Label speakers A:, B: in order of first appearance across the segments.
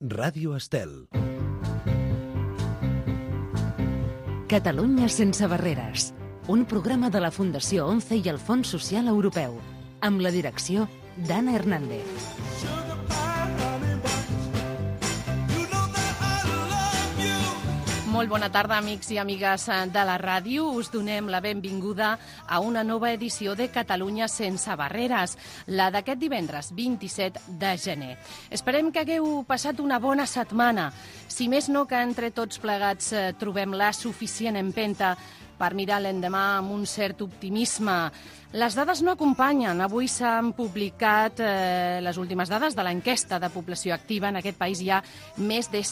A: Ràdio Estel.
B: Catalunya sense barreres. Un programa de la Fundació ONCE i el Fons Social Europeu. Amb la direcció d'Anna Hernández.
C: Molt bona tarda, amics i amigues de la ràdio. Us donem la benvinguda a una nova edició de Catalunya sense barreres, la d'aquest divendres 27 de gener. Esperem que hagueu passat una bona setmana. Si més no, que entre tots plegats trobem la suficient empenta per mirar l'endemà amb un cert optimisme. Les dades no acompanyen. Avui s'han publicat les últimes dades de l'enquesta de població activa. En aquest país hi ha més de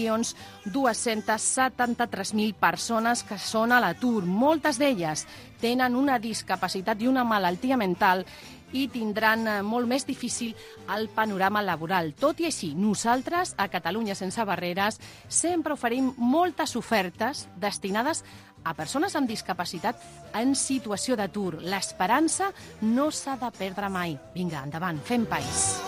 C: 5.273.000 persones que són a l'atur. Moltes d'elles tenen una discapacitat i una malaltia mental i tindran molt més difícil el panorama laboral. Tot i així, nosaltres, a Catalunya sense barreres, sempre oferim moltes ofertes destinades a persones amb discapacitat en situació d'atur. L'esperança no s'ha de perdre mai. Vinga, endavant, fem país.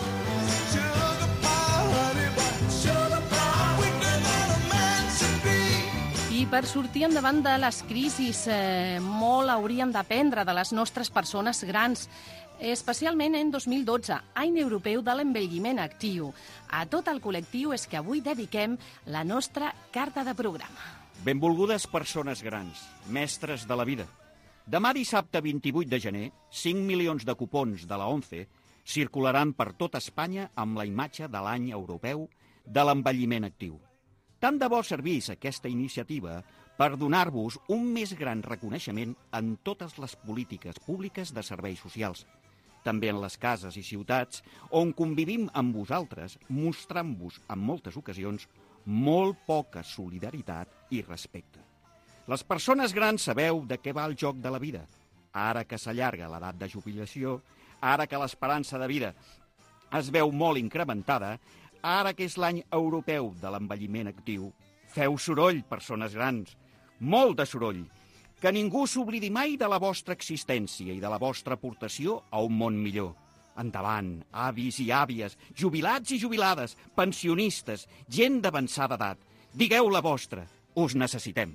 C: I per sortir endavant de les crisis, molt hauríem d'aprendre de les nostres persones grans, especialment en 2012, any europeu de l'envelliment actiu. A tot el col·lectiu és que avui dediquem la nostra carta de programa.
D: Benvolgudes persones grans, mestres de la vida. Demà dissabte 28 de gener, 5 milions de cupons de la ONCE circularan per tot Espanya amb la imatge de l'any europeu de l'envelliment actiu. Tant de bo servís aquesta iniciativa per donar-vos un més gran reconeixement en totes les polítiques públiques de serveis socials, també en les cases i ciutats on convivim amb vosaltres, mostrant-vos en moltes ocasions molt poca solidaritat i respecte. Les persones grans sabeu de què va el joc de la vida. Ara que s'allarga l'edat de jubilació, ara que l'esperança de vida es veu molt incrementada, ara que és l'any europeu de l'envelliment actiu, feu soroll, persones grans, molt de soroll. Que ningú s'oblidi mai de la vostra existència i de la vostra aportació a un món millor. Endavant, avis i àvies, jubilats i jubilades, pensionistes, gent d'avançada edat. Digueu la vostra, us necessitem.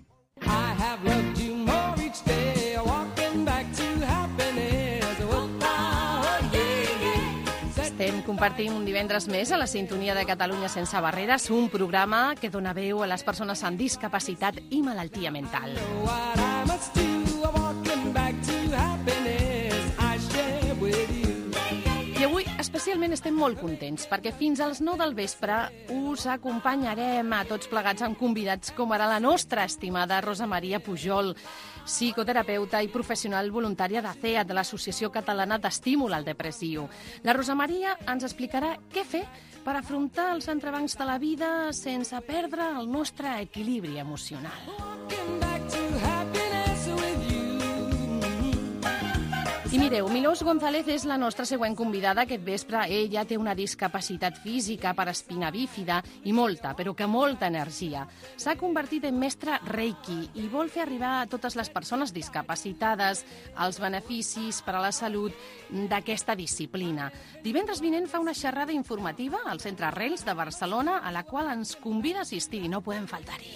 C: Estem compartint un divendres més a la sintonia de Catalunya sense barreres, un programa que dona veu a les persones amb discapacitat i malaltia mental. I avui especialment estem molt contents perquè fins als 9 del vespre us acompanyarem a tots plegats amb convidats com ara la nostra estimada Rosa Maria Pujol, psicoterapeuta i professional voluntària de CEAT, de l'Associació Catalana d'Estímul al Depressiu. La Rosa Maria ens explicarà què fer per afrontar els entrebancs de la vida sense perdre el nostre equilibri emocional. I mireu, Milós González és la nostra següent convidada aquest vespre. Ella té una discapacitat física per espina bífida i molta, però que molta energia. S'ha convertit en mestra Reiki i vol fer arribar a totes les persones discapacitades els beneficis per a la salut d'aquesta disciplina. Divendres vinent fa una xerrada informativa al Centre Arrels de Barcelona, a la qual ens convida a assistir i no podem faltar-hi.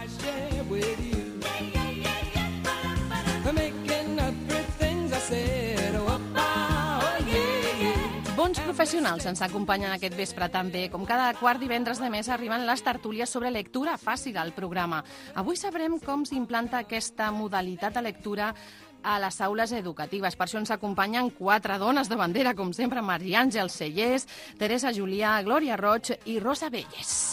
C: Bons professionals ens acompanyen aquest vespre també. Com cada quart divendres de mes arriben les tertúlies sobre lectura fàcil al programa. Avui sabrem com s'implanta aquesta modalitat de lectura a les aules educatives. Per això ens acompanyen 4 dones de bandera, com sempre, Maria Àngel Cellers, Teresa Julià, Glòria Roig i Rosa Belles.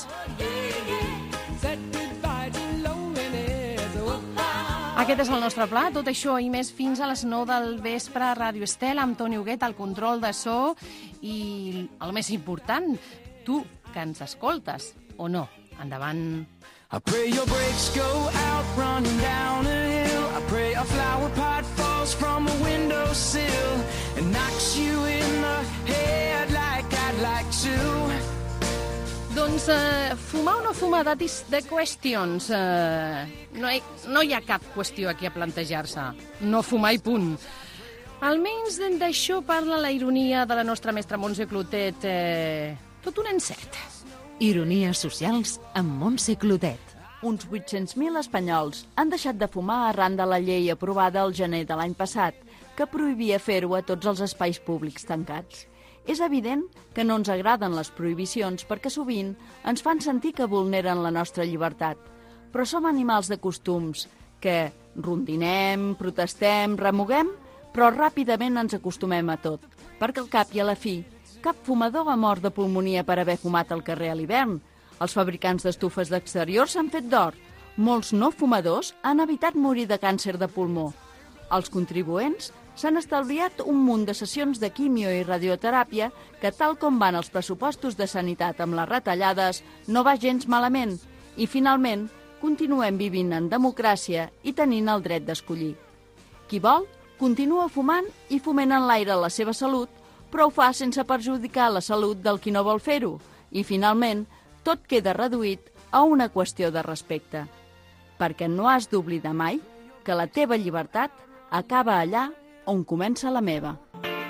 C: Aquest és el nostre pla, tot això i més fins a les 9 del vespre a Ràdio Estel, amb Toni Huguet al control de so i, el més important, tu, que ens escoltes o no. Endavant.
E: I pray your brakes go out running down a hill. I pray a flower pot falls from a windowsill and knocks you in the head like I'd like to.
C: Doncs fumar o no fumar, that is the questions. No hi ha cap qüestió aquí a plantejar-se. No fumar i punt. Almenys d'això parla la ironia de la nostra mestra Montse Clotet. Tot un encert.
B: Ironies socials amb Montse Clotet.
A: Uns 800.000 espanyols han deixat de fumar arran de la llei aprovada el gener de l'any passat, que prohibia fer-ho a tots els espais públics tancats. És evident que no ens agraden les prohibicions perquè sovint ens fan sentir que vulneren la nostra llibertat. Però som animals de costums, que rondinem, protestem, remuguem, però ràpidament ens acostumem a tot. Perquè al cap i a la fi, cap fumador ha mort de pulmonia per haver fumat al carrer a l'hivern. Els fabricants d'estufes d'exterior s'han fet d'or. Molts no fumadors han evitat morir de càncer de pulmó. Els contribuents s'han estalviat un munt de sessions de quimio i radioteràpia que, tal com van els pressupostos de sanitat amb les retallades, no va gens malament. I, finalment, continuem vivint en democràcia i tenint el dret d'escollir. Qui vol, continua fumant i foment en l'aire la seva salut, però ho fa sense perjudicar la salut del qui no vol fer-ho. I, finalment, tot queda reduït a una qüestió de respecte. Perquè no has d'oblidar mai que la teva llibertat acaba allà on comença la meva.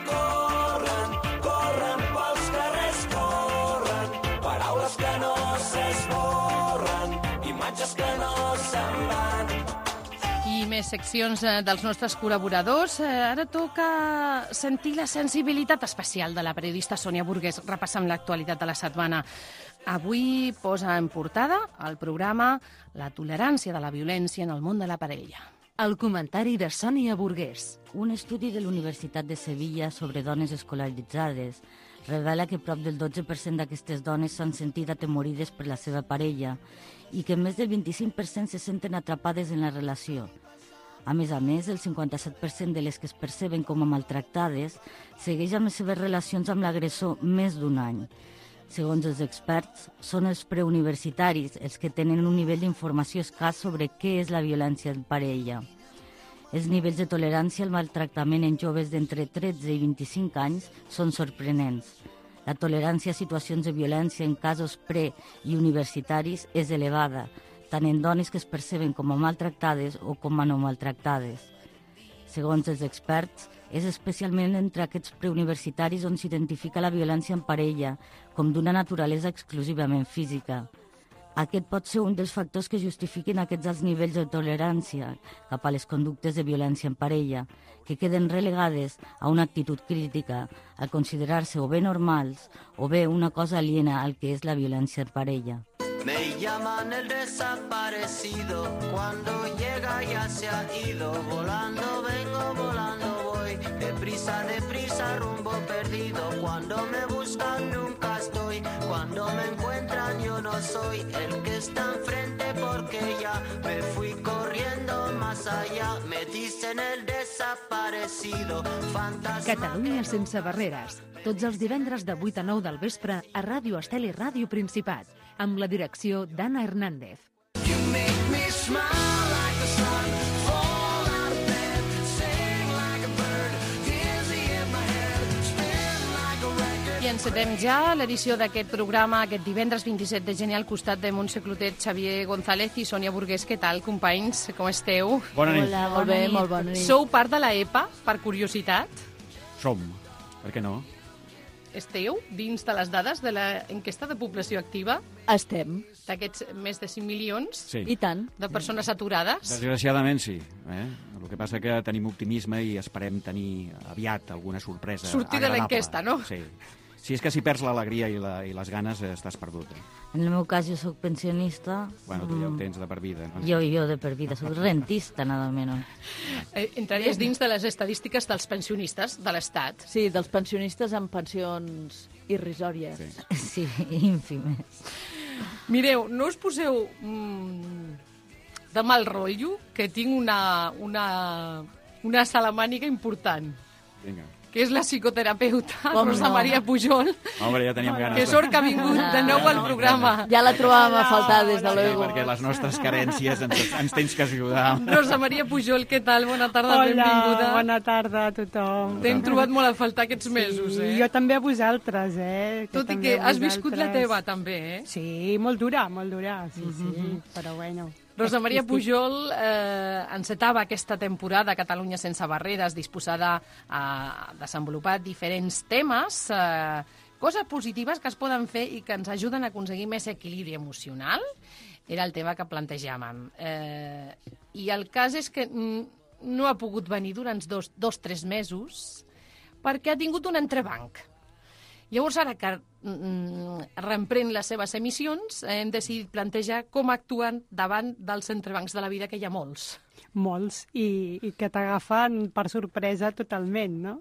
E: Corren, corren pels carrers, corren, paraules que no s'esborren, imatges que no se'n van.
C: I més seccions dels nostres col·laboradors. Ara toca sentir la sensibilitat especial de la periodista Sònia Burgués, repassant l'actualitat de la setmana. Avui posa en portada el programa La tolerància de la violència en el món de la parella.
B: El comentari de Sònia Burgués.
F: Un estudi de la Universitat de Sevilla sobre dones escolaritzades revela que prop del 12% d'aquestes dones s'han sentit atemorides per la seva parella i que més del 25% se senten atrapades en la relació. A més, el 57% de les que es perceben com a maltractades segueix amb les seves relacions amb l'agressor més d'un any. Segons els experts, són els preuniversitaris els que tenen un nivell d'informació escàs sobre què és la violència en parella. Els nivells de tolerància al maltractament en joves d'entre 13 i 25 anys són sorprenents. La tolerància a situacions de violència en casos pre- i universitaris és elevada, tant en dones que es perceben com a maltractades o com a no maltractades. Segons els experts, és especialment entre aquests preuniversitaris on s'identifica la violència en parella com d'una naturalesa exclusivament física. Aquest pot ser un dels factors que justifiquin aquests alts nivells de tolerància cap a les conductes de violència en parella, que queden relegades a una actitud crítica, a considerar-se o bé normals o bé una cosa aliena al que és la violència en parella.
E: Me llaman el desaparecido, cuando llega ya se ha ido, volando vengo, volando voy, deprisa, deprisa, rumbo perdido, cuando me buscan nunca estoy, cuando me encuentran yo no soy el que está enfrente porque ya me fui corriendo más allá, me dicen el desaparecido, fantasma...
B: Catalunya sense barreres. Tots els divendres de 8 a 9 del vespre a Ràdio Estel i Ràdio Principat, amb la direcció d'Anna Hernández.
E: You make me smile like the sun, fall out of bed, sing like a bird, dizzy in my head, spin like a record.
C: I encetem ja l'edició d'aquest programa aquest divendres 27 de gener al costat de Montse Clotet, Xavier González i Sònia Burgués. Què tal, companys? Com esteu?
D: Bona nit.
A: Hola, molt bé, molt bona nit.
C: Sou part de la EPA, per curiositat?
D: Som. Per què no?
C: Esteu dins de les dades de l'enquesta de població activa
A: Estem,
C: d'aquests més de 5 milions
D: Sí.
A: i tant.
C: de persones aturades?
D: Desgraciadament sí. El que passa que tenim optimisme i esperem tenir aviat alguna sorpresa
C: Sortir de
D: agradable.
C: l'enquesta, no?
D: Sí. Si és que si perds l'alegria i les ganes, estàs perdut.
F: En el meu cas, jo sóc pensionista.
D: Bueno, tu ja ho tens de per vida. No?
F: Jo de per vida, sóc rentista, nada menos.
C: Entraries dins de les estadístiques dels pensionistes de l'Estat.
A: Sí, dels pensionistes amb pensions irrisòries.
D: Sí.
F: Sí, ínfimes.
C: Mireu, no us poseu de mal rotllo, que tinc una salamànica important,
D: Vinga.
C: que és la psicoterapeuta
A: Com
C: Rosa
A: no?
C: Maria Pujol,
D: Home, ja teníem ganes.
C: que sort que ha vingut de nou al programa.
A: Ja la trobàvem a faltar, des de
D: Sí,
A: luego.
D: perquè les nostres carències ens tens que ajudar.
C: Rosa Maria Pujol, què tal? Bona tarda,
G: Hola,
C: benvinguda.
G: bona tarda a tothom.
C: T'hem trobat molt a faltar aquests mesos, eh?
G: Jo també a vosaltres,
C: Tot i que has viscut la teva, també, eh?
G: Sí, molt dura, sí, però bueno.
C: Rosa Maria Pujol encetava aquesta temporada Catalunya sense barreres, disposada a desenvolupar diferents temes Coses positives que es poden fer i que ens ajuden a aconseguir més equilibri emocional era el tema que plantejàvem. I el cas és que no ha pogut venir durant 2-3 mesos perquè ha tingut un entrebanc. Llavors, ara que reemprèn les seves emissions, hem decidit plantejar com actuen davant dels entrebancs de la vida, que hi ha molts.
G: Molts, i que t'agafen per sorpresa totalment, no?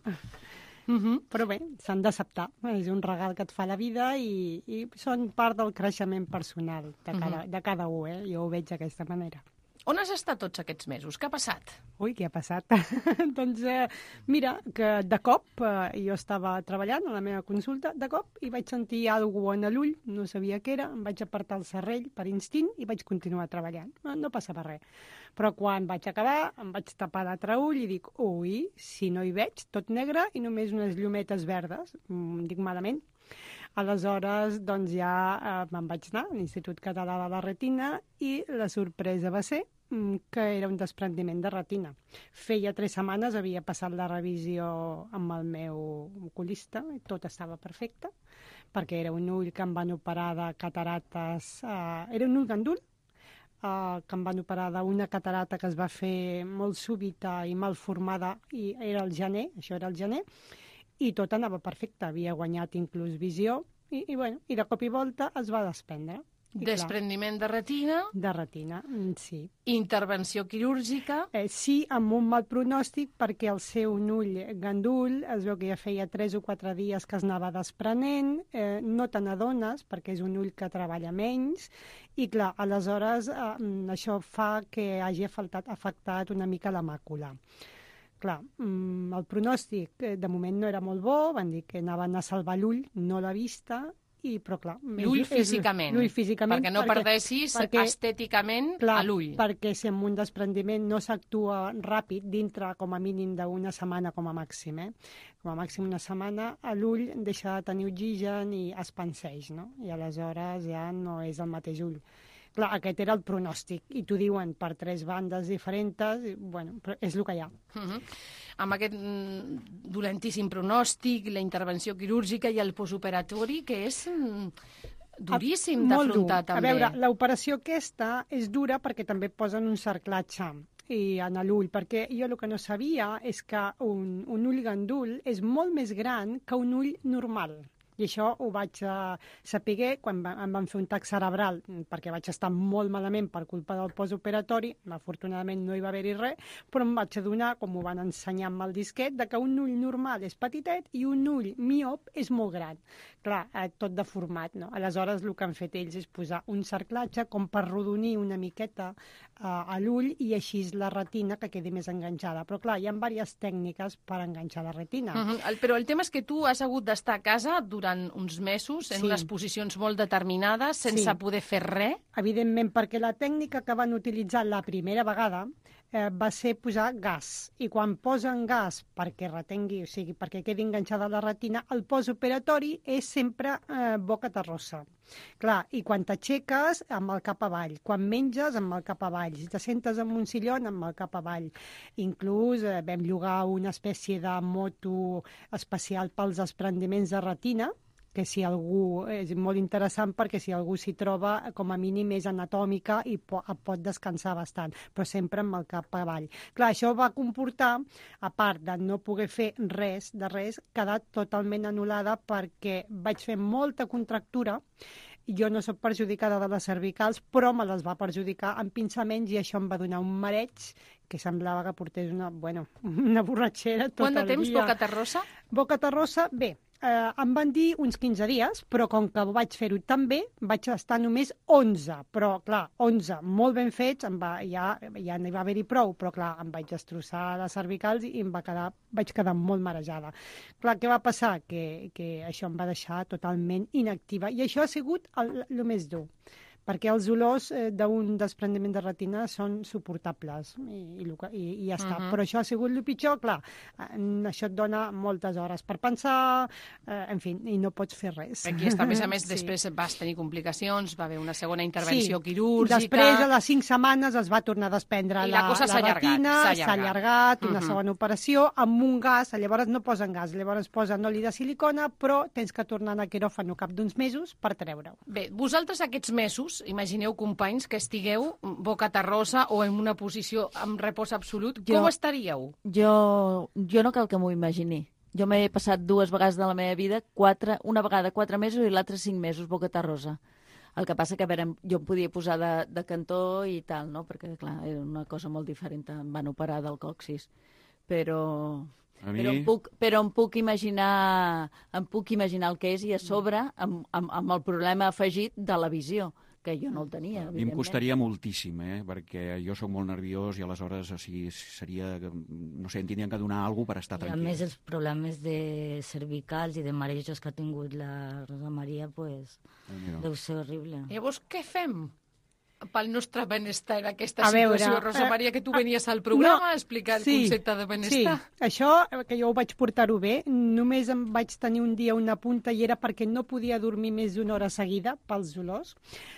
G: Però bé, s'han d'acceptar. És un regal que et fa la vida i són part del creixement personal de cada un, Jo ho veig d'aquesta manera.
C: On has estat tots aquests mesos? Què ha passat?
G: Ui, què ha passat? Doncs mira, que de cop jo estava treballant a la meva consulta, de cop, i vaig sentir alguna cosa en l'ull, no sabia què era, em vaig apartar el serrell per instint i vaig continuar treballant. No passava res. Però quan vaig acabar, em vaig tapar l'altre ull i dic, ui, si no hi veig, tot negre i només unes llumetes verdes, dic malament. Aleshores, doncs ja me'n vaig anar a l'Institut Català de la Retina i la sorpresa va ser que era un desprendiment de retina. Feia 3 setmanes havia passat la revisió amb el meu oculista i tot estava perfecte, perquè era un ull que em van operar de catarates, era un ull gandul, que em van operar d'una catarata que es va fer molt súbita i mal formada, i era el gener, això era el gener, i tot anava perfecte, havia guanyat inclús visió, i de cop i volta es va desprendre.
C: Desprendiment de retina.
G: De retina, sí.
C: Intervenció quirúrgica.
G: Sí, amb un mal pronòstic, perquè el seu ull gandul es veu que ja feia 3 o 4 dies que es anava desprenent, no te n'adones perquè és un ull que treballa menys, i clar, aleshores això fa que hagi afectat una mica la màcula. Clar, el pronòstic de moment no era molt bo, van dir que anaven a salvar l'ull, no la vista, però clar...
C: L'ull físicament.
G: L'ull físicament.
C: Perquè no perdessis estèticament a l'ull.
G: Perquè si amb un desprendiment no s'actua ràpid, dintre com a mínim d'una setmana com a màxim, com a màxim una setmana, l'ull deixa de tenir oxigen i es panseix, no? I aleshores ja no és el mateix ull. Clar, aquest era el pronòstic, i t'ho diuen per 3 bandes diferents, però és el que hi ha.
C: Amb aquest dolentíssim pronòstic, la intervenció quirúrgica i el postoperatori, que és duríssim d'afrontar també.
G: A veure, l'operació aquesta és dura perquè també posen un cerclatge en l'ull, perquè jo el que no sabia és que un ull gandul és molt més gran que un ull normal. I això ho vaig saber quan em van fer un tac cerebral, perquè vaig estar molt malament per culpa del postoperatori. Afortunadament no hi va haver-hi res, però em vaig adonar, com ho van ensenyar amb el disquet, que un ull normal és petitet i un ull miop és molt gran. Clar, tot deformat, no? Aleshores, el que han fet ells és posar un cerclatge com per rodonir una miqueta a l'ull i així la retina que quedi més enganxada. Però clar, hi ha diverses tècniques per enganxar la retina.
C: Però el tema és que tu has hagut d'estar a casa durant uns mesos, en unes posicions molt determinades, sense poder fer res.
G: Evidentment, perquè la tècnica que van utilitzar la primera vegada va ser posar gas. I quan posen gas perquè retengui, o sigui, perquè quedi enganxada la retina, el postoperatori és sempre boca terrosa. Clar, i quan t'aixeques, amb el cap avall. Quan menges, amb el cap avall. Si te sentes en un sillon, amb el cap avall. Inclús vam llogar una espècie de moto especial pels desprendiments de retina, que si algú és molt interessant perquè si algú s'hi troba, com a mínim és anatòmica i pot descansar bastant, però sempre amb el cap avall. Clar, això va comportar, a part de no poder fer res, quedar totalment anul·lada perquè vaig fer molta contractura. Jo no soc perjudicada de les cervicals, però me les va perjudicar amb pinçaments i això em va donar un mareig que semblava que portés una borratxera tot el dia.
C: Quant de temps, boca terrosa?
G: Boca terrosa, bé, em van dir uns 15 dies, però com que vaig fer-ho tan bé, vaig estar només 11, però clar, 11 molt ben fets, ja n'hi va haver-hi prou, però clar, em vaig destrossar les cervicals i vaig quedar molt marejada. Clar, què va passar? Que això em va deixar totalment inactiva, i això ha sigut el més dur, perquè els olors d'un desprendiment de retina són suportables i ja està. Però això ha sigut el pitjor, clar, això et dona moltes hores per pensar, en fi, i no pots fer res.
C: Aquí està, a més, després vas tenir complicacions, va haver una segona intervenció quirúrgica...
G: Després, a les 5 setmanes, es va tornar a desprendre la retina, s'ha allargat, una segona operació, amb un gas, llavors no posen gas, llavors posen oli de silicona, però tens que tornar a quiròfan al cap d'uns mesos per treure-ho.
C: Bé, vosaltres aquests mesos, imagineu, companys, que estigueu boca terrosa o en una posició amb repòs absolut, com estaríeu?
A: Jo no cal que m'ho imagini. Jo m'he passat 2 vegades de la meva vida, una vegada 4 mesos i l'altra 5 mesos boca terrosa. El que passa que, a veure, jo em podia posar de cantó i tal, no? Perquè, clar, era una cosa molt diferent. Em van operar del còccix. Però em puc imaginar el que és, i a sobre amb el problema afegit de la visió, que jo no el tenia,
D: evidentment. A mi em costaria moltíssim, perquè jo sóc molt nerviós i aleshores seria, no sé, em tindrien que donar alguna cosa per estar tranquil.
F: I a més els problemes de cervicals i de marejos que ha tingut la Rosa Maria, pues, deu ser horrible.
C: Llavors, què fem pel nostre benestar en aquesta situació? Rosa Maria, que tu venies al programa a explicar el concepte de benestar.
G: Sí, això, que jo ho vaig portar-ho bé, només em vaig tenir un dia una punta i era perquè no podia dormir més d'1 hora seguida pels olors.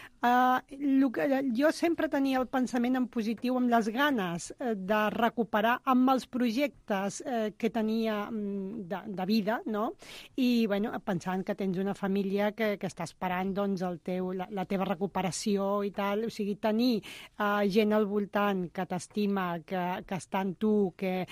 G: Jo sempre tenia el pensament en positiu, amb les ganes de recuperar amb els projectes que tenia de vida, no? I pensant que tens una família que està esperant doncs, la teva recuperació i tal, o sigui, tenir gent al voltant que t'estima, que està en tu, que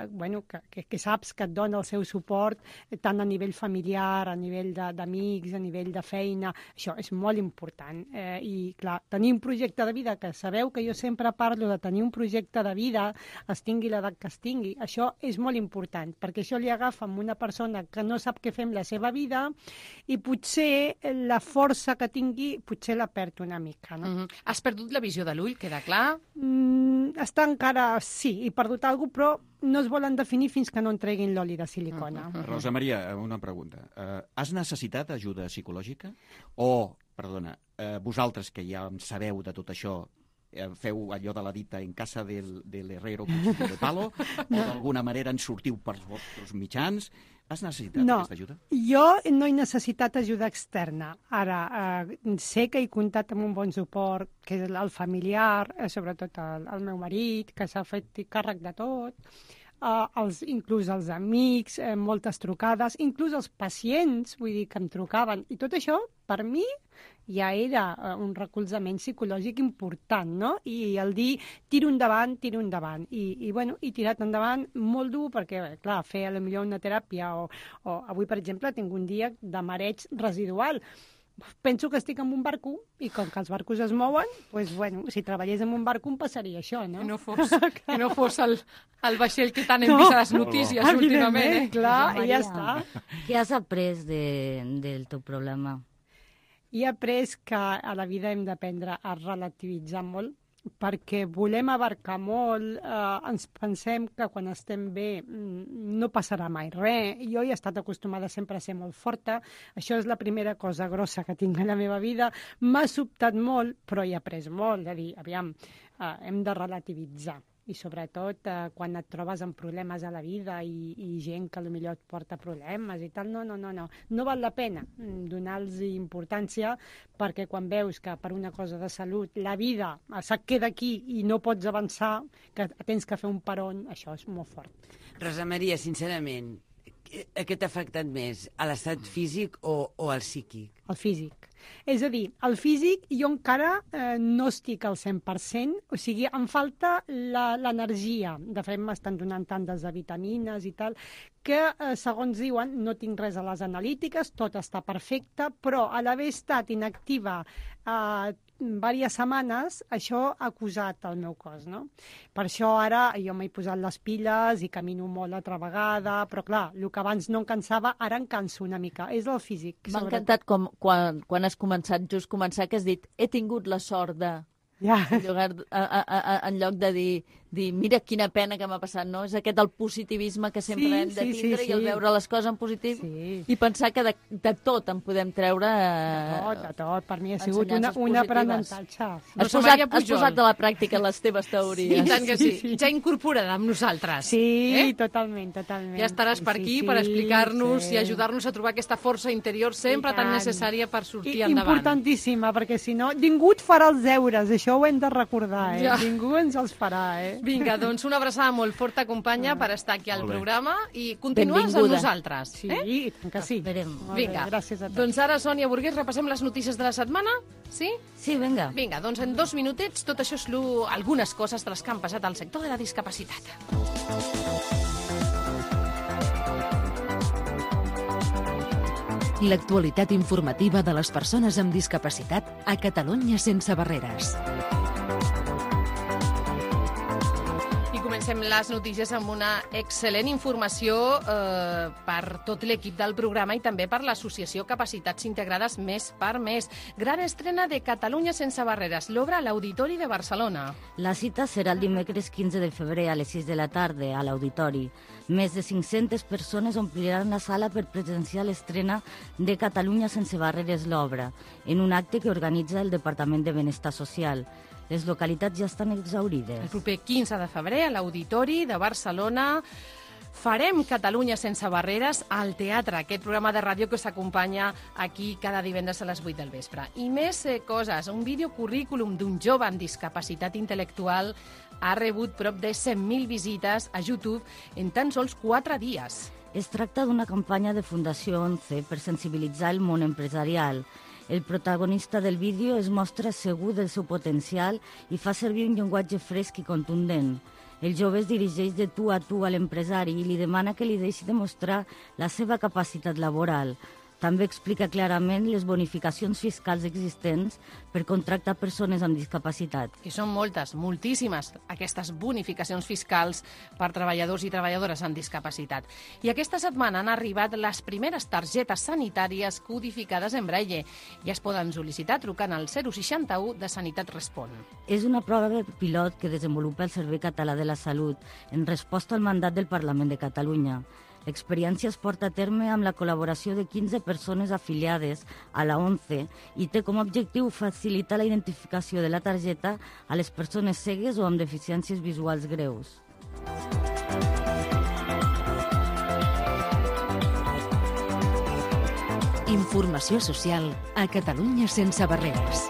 G: saps que et dona el seu suport, tant a nivell familiar, a nivell d'amics, a nivell de feina, això és molt important. I, clar, tenir un projecte de vida, que sabeu que jo sempre parlo de tenir un projecte de vida, es tingui l'edat que es tingui, això és molt important, perquè això li agafa amb una persona que no sap què fer amb la seva vida i potser la força que tingui, potser la perd una mica. No?
C: Has perdut la visió de l'ull, queda clar?
G: Està encara, sí, he perdut alguna cosa, però no es volen definir fins que no en treguin l'oli de silicona.
D: Rosa Maria, una pregunta. Has necessitat ajuda psicològica? O, perdona, vosaltres que ja en sabeu de tot això, feu allò de la dita en casa del herrero cuchillo de palo, o d'alguna manera en sortiu pels vostres mitjans? Has necessitat aquesta ajuda?
G: Jo no he necessitat ajuda externa. Ara, sé que he comptat amb un bon suport, que és el familiar, sobretot el meu marit, que s'ha fet càrrec de tot, inclús els amics, moltes trucades, inclús els pacients, vull dir, que em trucaven. I tot això, per mi, ja era un recolzament psicològic important, no? I el dir, tiro endavant. I he tirat endavant molt dur, perquè, clar, fer potser una teràpia, o avui, per exemple, tinc un dia de mareig residual. Penso que estic en un barco i com que els barcos es mouen, doncs, si treballés en un barco em passaria això, no?
C: Que no fos el vaixell que tant hem vist a les notícies últimament.
G: Clar, i ja està.
F: Què has après del teu problema?
G: He après que a la vida hem d'aprendre a relativitzar molt, perquè volem abarcar molt, ens pensem que quan estem bé no passarà mai res. Jo he estat acostumada sempre a ser molt forta, això és la primera cosa grossa que tinc a la meva vida. M'ha sobtat molt, però he après molt, de dir, aviam, hem de relativitzar. I sobretot quan et trobes amb problemes a la vida i gent que potser et porta problemes i tal, no val la pena donar-los importància, perquè quan veus que per una cosa de salut la vida se't queda aquí i no pots avançar, que tens que fer un peron, això és molt fort.
H: Rosa Maria, sincerament, a què t'ha afectat més? A l'estat físic o al psíquic?
G: El físic. És a dir, el físic jo encara no estic al 100%, o sigui, em falta l'energia. De fet, m'estan donant tantes de vitamines i tal, que, segons diuen, no tinc res a les analítiques, tot està perfecte, però a l'haver estat inactiva diverses setmanes, això ha acusat el meu cos, no? Per això ara jo m'he posat les piles i camino molt altra vegada, però clar, el que abans no em cansava, ara em canso una mica. És el físic.
A: M'ha encantat quan has començat, just començar, que has dit, he tingut la sort de...
G: Ja.
A: En lloc de dir, dir, mira quina pena que m'ha passat, no? És aquest el positivisme que sempre hem de tindre i el veure les coses en positiu i pensar que de tot en podem treure...
G: De tot. Per mi ha sigut un aprenentatge.
A: Has posat a la pràctica les teves teories.
C: I tant que sí. Ja incorporada amb nosaltres.
G: Sí, totalment.
C: Ja estaràs per aquí per explicar-nos i ajudar-nos a trobar aquesta força interior sempre tan necessària per sortir endavant.
G: Importantíssima, perquè si no, ningú et farà els deures, això ho hem de recordar, Ningú ens els farà,
C: Vinga, doncs una abraçada molt forta, companya, per estar aquí al programa i continues amb nosaltres.
G: Sí, que sí.
C: Vinga,
G: gràcies a tots.
C: Doncs ara, Sònia Burgués, repassem les notícies de la setmana, sí?
F: Sí, vinga.
C: Vinga, doncs en 2 minutets tot això és algunes coses de les que han passat al sector de la discapacitat.
B: L'actualitat informativa de les persones amb discapacitat a Catalunya sense barreres.
C: Comencem les notícies amb una excel·lent informació per tot l'equip del programa i també per l'associació Capacitats Integrades Més per Més. Gran estrena de Catalunya sense barreres, l'obra a l'Auditori de Barcelona.
F: La cita serà el dimecres 15 de febrer a les 6 de la tarda a l'Auditori. Més de 500 persones ompliran la sala per presenciar l'estrena de Catalunya sense barreres, l'obra, en un acte que organitza el Departament de Benestar Social. Les localitats ja estan exhaurides.
C: El proper 15 de febrer a l'Auditori de Barcelona farem Catalunya sense barreres al teatre, aquest programa de ràdio que s'acompanya aquí cada divendres a les 8 del vespre. I més coses, un videocurrículum d'un jove amb discapacitat intel·lectual ha rebut prop de 100.000 visites a YouTube en tan sols 4 dies.
F: Es tracta d'una campanya de Fundació 11 per sensibilitzar el món empresarial. El protagonista del vídeo es mostra segur del seu potencial i fa servir un llenguatge fresc i contundent. El jove es dirigeix de tu a tu a l'empresari i li demana que li deixi demostrar la seva capacitat laboral. També explica clarament les bonificacions fiscals existents per contractar persones amb discapacitat.
C: I són moltes, moltíssimes, aquestes bonificacions fiscals per treballadors i treballadores amb discapacitat. I aquesta setmana han arribat les primeres targetes sanitàries codificades en braille i es poden sol·licitar trucant al 061 de Sanitat Respon.
F: És una prova pilot que desenvolupa el Servei Català de la Salut en resposta al mandat del Parlament de Catalunya. L'experiència es porta a terme amb la col·laboració de 15 persones afiliades a la 11 i té com a objectiu facilitar la identificació de la targeta a les persones cegues o amb deficiències visuals greus.
B: Informació social a Catalunya sense barreres.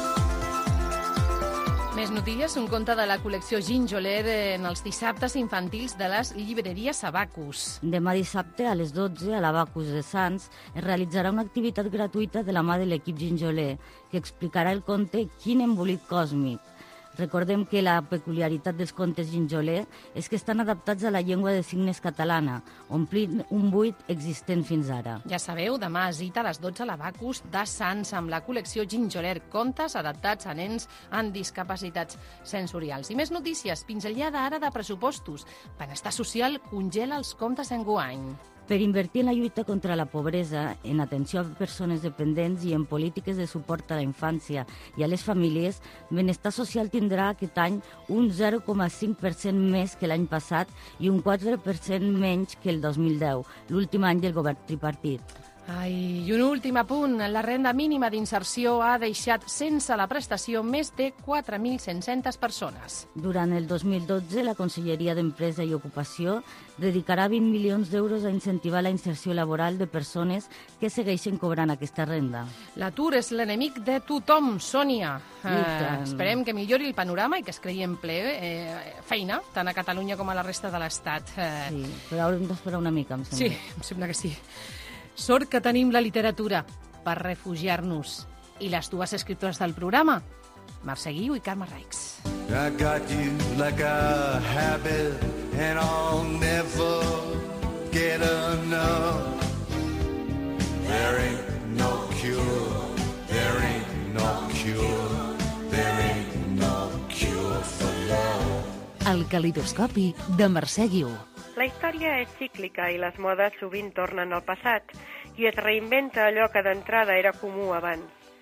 C: Més notícies, un conte de la col·lecció Ginjoler en els dissabtes infantils de les llibreries Abacus.
F: Demà dissabte a les 12 a l'Abacus de Sants es realitzarà una activitat gratuïta de la mà de l'equip Ginjoler que explicarà el conte Quin embolic còsmic. Recordem que la peculiaritat dels contes Ginjoler és que estan adaptats a la llengua de signes catalana, omplint un buit existent fins ara.
C: Ja sabeu, demà a Zita a les 12 a l'Abacus de Sants amb la col·lecció Ginjoler, contes adaptats a nens amb discapacitats sensorials. I més notícies, pinzellada ara de pressupostos. Benestar Social congela els comptes enguany.
F: Per invertir en la lluita contra la pobresa, en atenció a persones dependents i en polítiques de suport a la infància i a les famílies, Benestar Social tindrà aquest any un 0,5% més que l'any passat i un 4% menys que el 2010, l'últim any del govern tripartit.
C: I un últim apunt. La renda mínima d'inserció ha deixat sense la prestació més de 4.500 persones.
F: Durant el 2012, la Conselleria d'Empresa i Ocupació dedicarà 20 milions d'euros a incentivar la inserció laboral de persones que segueixen cobrant aquesta renda.
C: L'atur és l'enemic de tothom, Sònia. Esperem que millori el panorama i que es creï feina, tant a Catalunya com a la resta de l'Estat.
F: Sí, però haurem d'esperar una mica, em sembla.
C: Sí, em sembla que sí. Sort que tenim la literatura per refugiar-nos. I les dues escriptores del programa, Mercè Guiu i Carme Raix.
E: I got you like a habit and I'll never get enough. There ain't no cure, there ain't no cure, there ain't no cure for love.
B: El calidoscopi de Mercè Guiu.
I: La història és cíclica i les modes sovint tornen al passat i es reinventa allò que d'entrada era comú abans.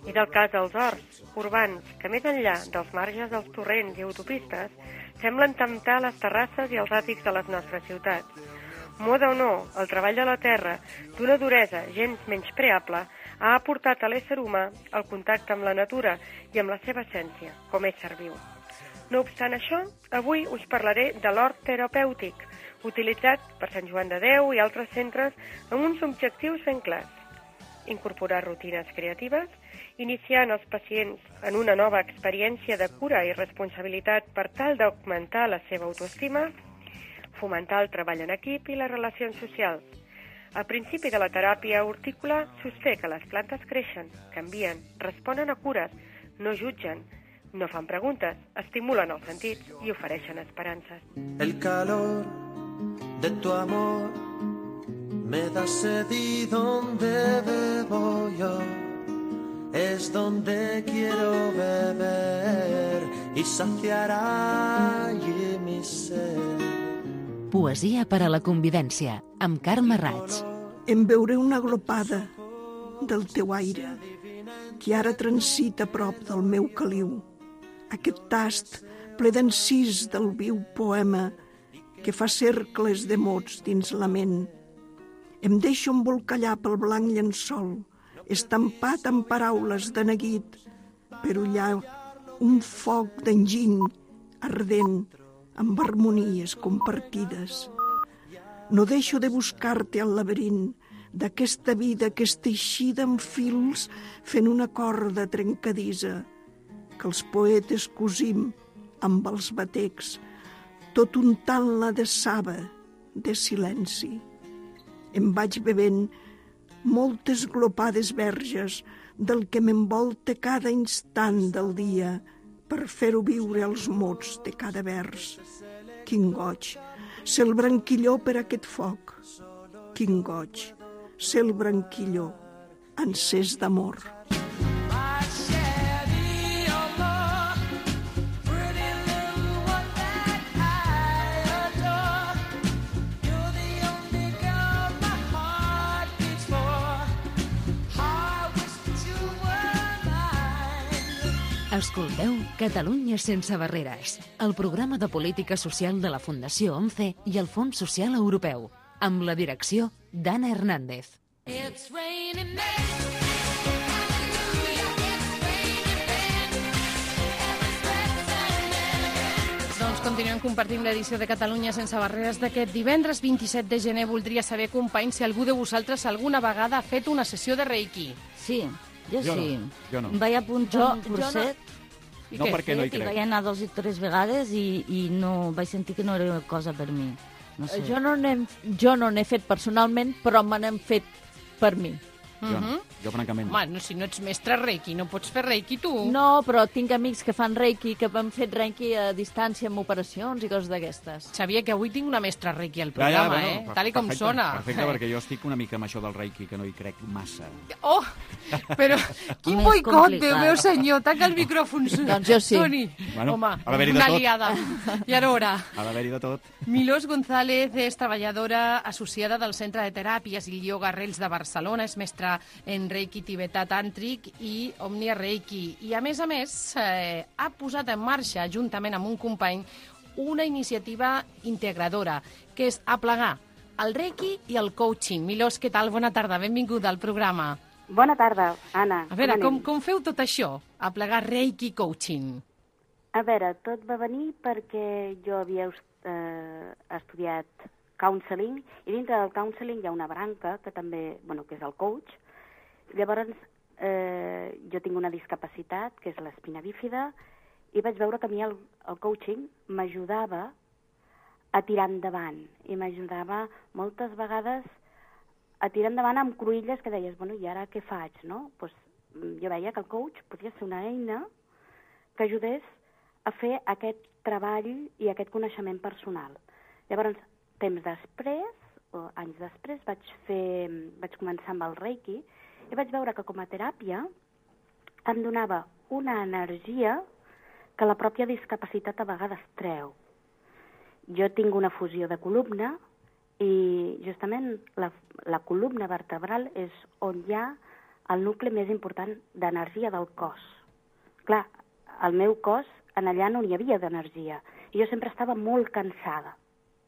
I: i del cas dels horts urbans, que més enllà dels marges dels torrents i autopistes, semblen temptar les terrasses i els àtics de les nostres ciutats. Moda o no, el treball de la terra, d'una duresa gens menyspreable, ha aportat a l'ésser humà el contacte amb la natura i amb la seva essència, com ésser viu. No obstant això, avui us parlaré de l'hort terapèutic, utilitzat per Sant Joan de Déu i altres centres amb uns objectius ben clars. Incorporar rutines creatives, iniciant els pacients en una nova experiència de cura i responsabilitat per tal d'augmentar la seva autoestima, fomentar el treball en equip i les relacions socials. Al principi de la teràpia hortícola sosté que les plantes creixen, canvien, responen a cures, no jutgen, no fan preguntes, estimulen els sentits i ofereixen esperances.
J: El calor de tu amor me da sed y donde bebo yo es donde quiero beber y saciar allí mi sed.
B: Poesia per a la convivència, amb Carme Raig.
K: Em beuré una glopada del teu aire, que ara transita a prop del meu caliu. Aquest tast ple d'encís del viu poema que fa cercles de mots dins la ment. Em deixo embolcallar pel blanc llençol, estampat amb paraules de neguit, per ullar un foc d'enginy ardent amb harmonies compartides. No deixo de buscar-te al laberint d'aquesta vida que és teixida en fils fent una corda trencadissa, que els poetes cosim amb els batecs, tot untant-la de saba, de silenci. Em vaig bevent moltes glopades verges del que m'envolta cada instant del dia per fer-ho viure els mots de cada vers. Quin goig, ser el branquilló per aquest foc. Quin goig, ser el branquilló encès d'amor.
B: Escolteu Catalunya sense barreres, el programa de política social de la Fundació 11 i el Fons Social Europeu, amb la direcció d'Anna Hernández.
C: Doncs continuem compartint l'edició de Catalunya sense barreres d'aquest divendres 27 de gener. Voldria saber, company, si algú de vosaltres alguna vegada ha fet una sessió de Reiki.
F: Sí, jo sí.
D: Jo no.
F: Em vaig apuntar un curset.
D: No, perquè no hi crec.
F: Vaig anar 2 o 3 vegades i no vaig sentir que no era una cosa per mi. No sé.
A: Jo no n'he fet personalment, però me n'hem fet per mi.
D: Jo francament.
C: Home, si no ets mestre Reiki, no pots fer Reiki tu.
A: No, però tinc amics que fan Reiki, que han fet Reiki a distància amb operacions i coses d'aquestes.
C: Sabia que avui tinc una mestra Reiki al programa, tal i com sona.
D: Perfecte, perquè jo estic una mica amb això del Reiki, que no hi crec massa.
C: Oh, però quin boicot, Déu meu senyor, tanca el micròfon.
A: Doncs jo sí.
C: Toni, home, una liada. I ara ora.
D: Ha d'haver-hi de tot.
C: Milós González és treballadora associada del Centre de Teràpies i Ioga Arrels de Barcelona, és mestra en Reiki tibetà tàntric i Omnia Reiki. I, a més, ha posat en marxa, juntament amb un company, una iniciativa integradora, que és aplegar el Reiki i el coaching. Milós, què tal? Bona tarda, benvinguda al programa.
L: Bona tarda, Anna.
C: A veure, com feu tot això, aplegar Reiki i coaching?
L: A veure, tot va venir perquè jo havia estudiat counseling, i dintre del counseling hi ha una branca que també, que és el coach. Llavors, jo tinc una discapacitat, que és l'espina bífida, i vaig veure que a mi el coaching m'ajudava a tirar endavant, i m'ajudava moltes vegades a tirar endavant amb cruïlles que deies, i ara què faig, no? Pues, jo veia que el coach podia ser una eina que ajudés a fer aquest treball i aquest coneixement personal. Llavors, temps després, o anys després, vaig començar amb el Reiki i vaig veure que com a teràpia em donava una energia que la pròpia discapacitat a vegades treu. Jo tinc una fusió de columna i justament la columna vertebral és on hi ha el nucli més important d'energia del cos. Clar, al meu cos, en allà no hi havia d'energia. I jo sempre estava molt cansada.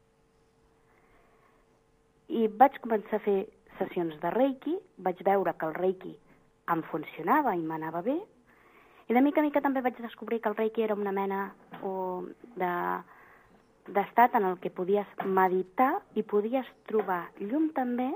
L: I vaig començar a fer sessions de Reiki, vaig veure que el Reiki em funcionava i m'anava bé, i de mica en mica també vaig descobrir que el Reiki era una mena d'estat en el que podies meditar i podies trobar llum també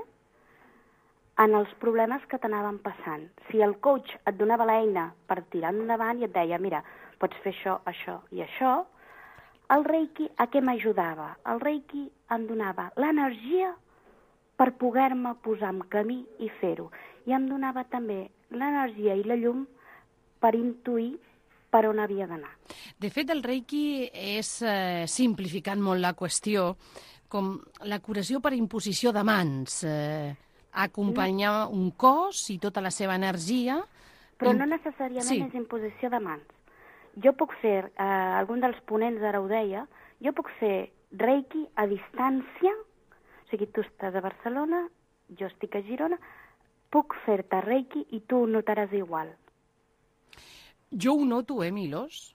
L: en els problemes que t'anaven passant. Si el coach et donava l'eina per tirar endavant i et deia, mira, pots fer això, això i això, el Reiki a què m'ajudava? El Reiki em donava l'energia per poder-me posar en camí i fer-ho. I em donava també l'energia i la llum per intuir per on havia d'anar.
C: De fet, el Reiki és, simplificant molt la qüestió, com la curació per imposició de mans, acompanyar un cos i tota la seva energia...
L: Però no necessàriament és imposició de mans. Jo puc fer, algun dels ponents ara ho deia, jo puc fer Reiki a distància, o sigui, tu estàs a Barcelona, jo estic a Girona, puc fer-te Reiki i tu ho notaràs igual.
C: Jo ho noto, Milos?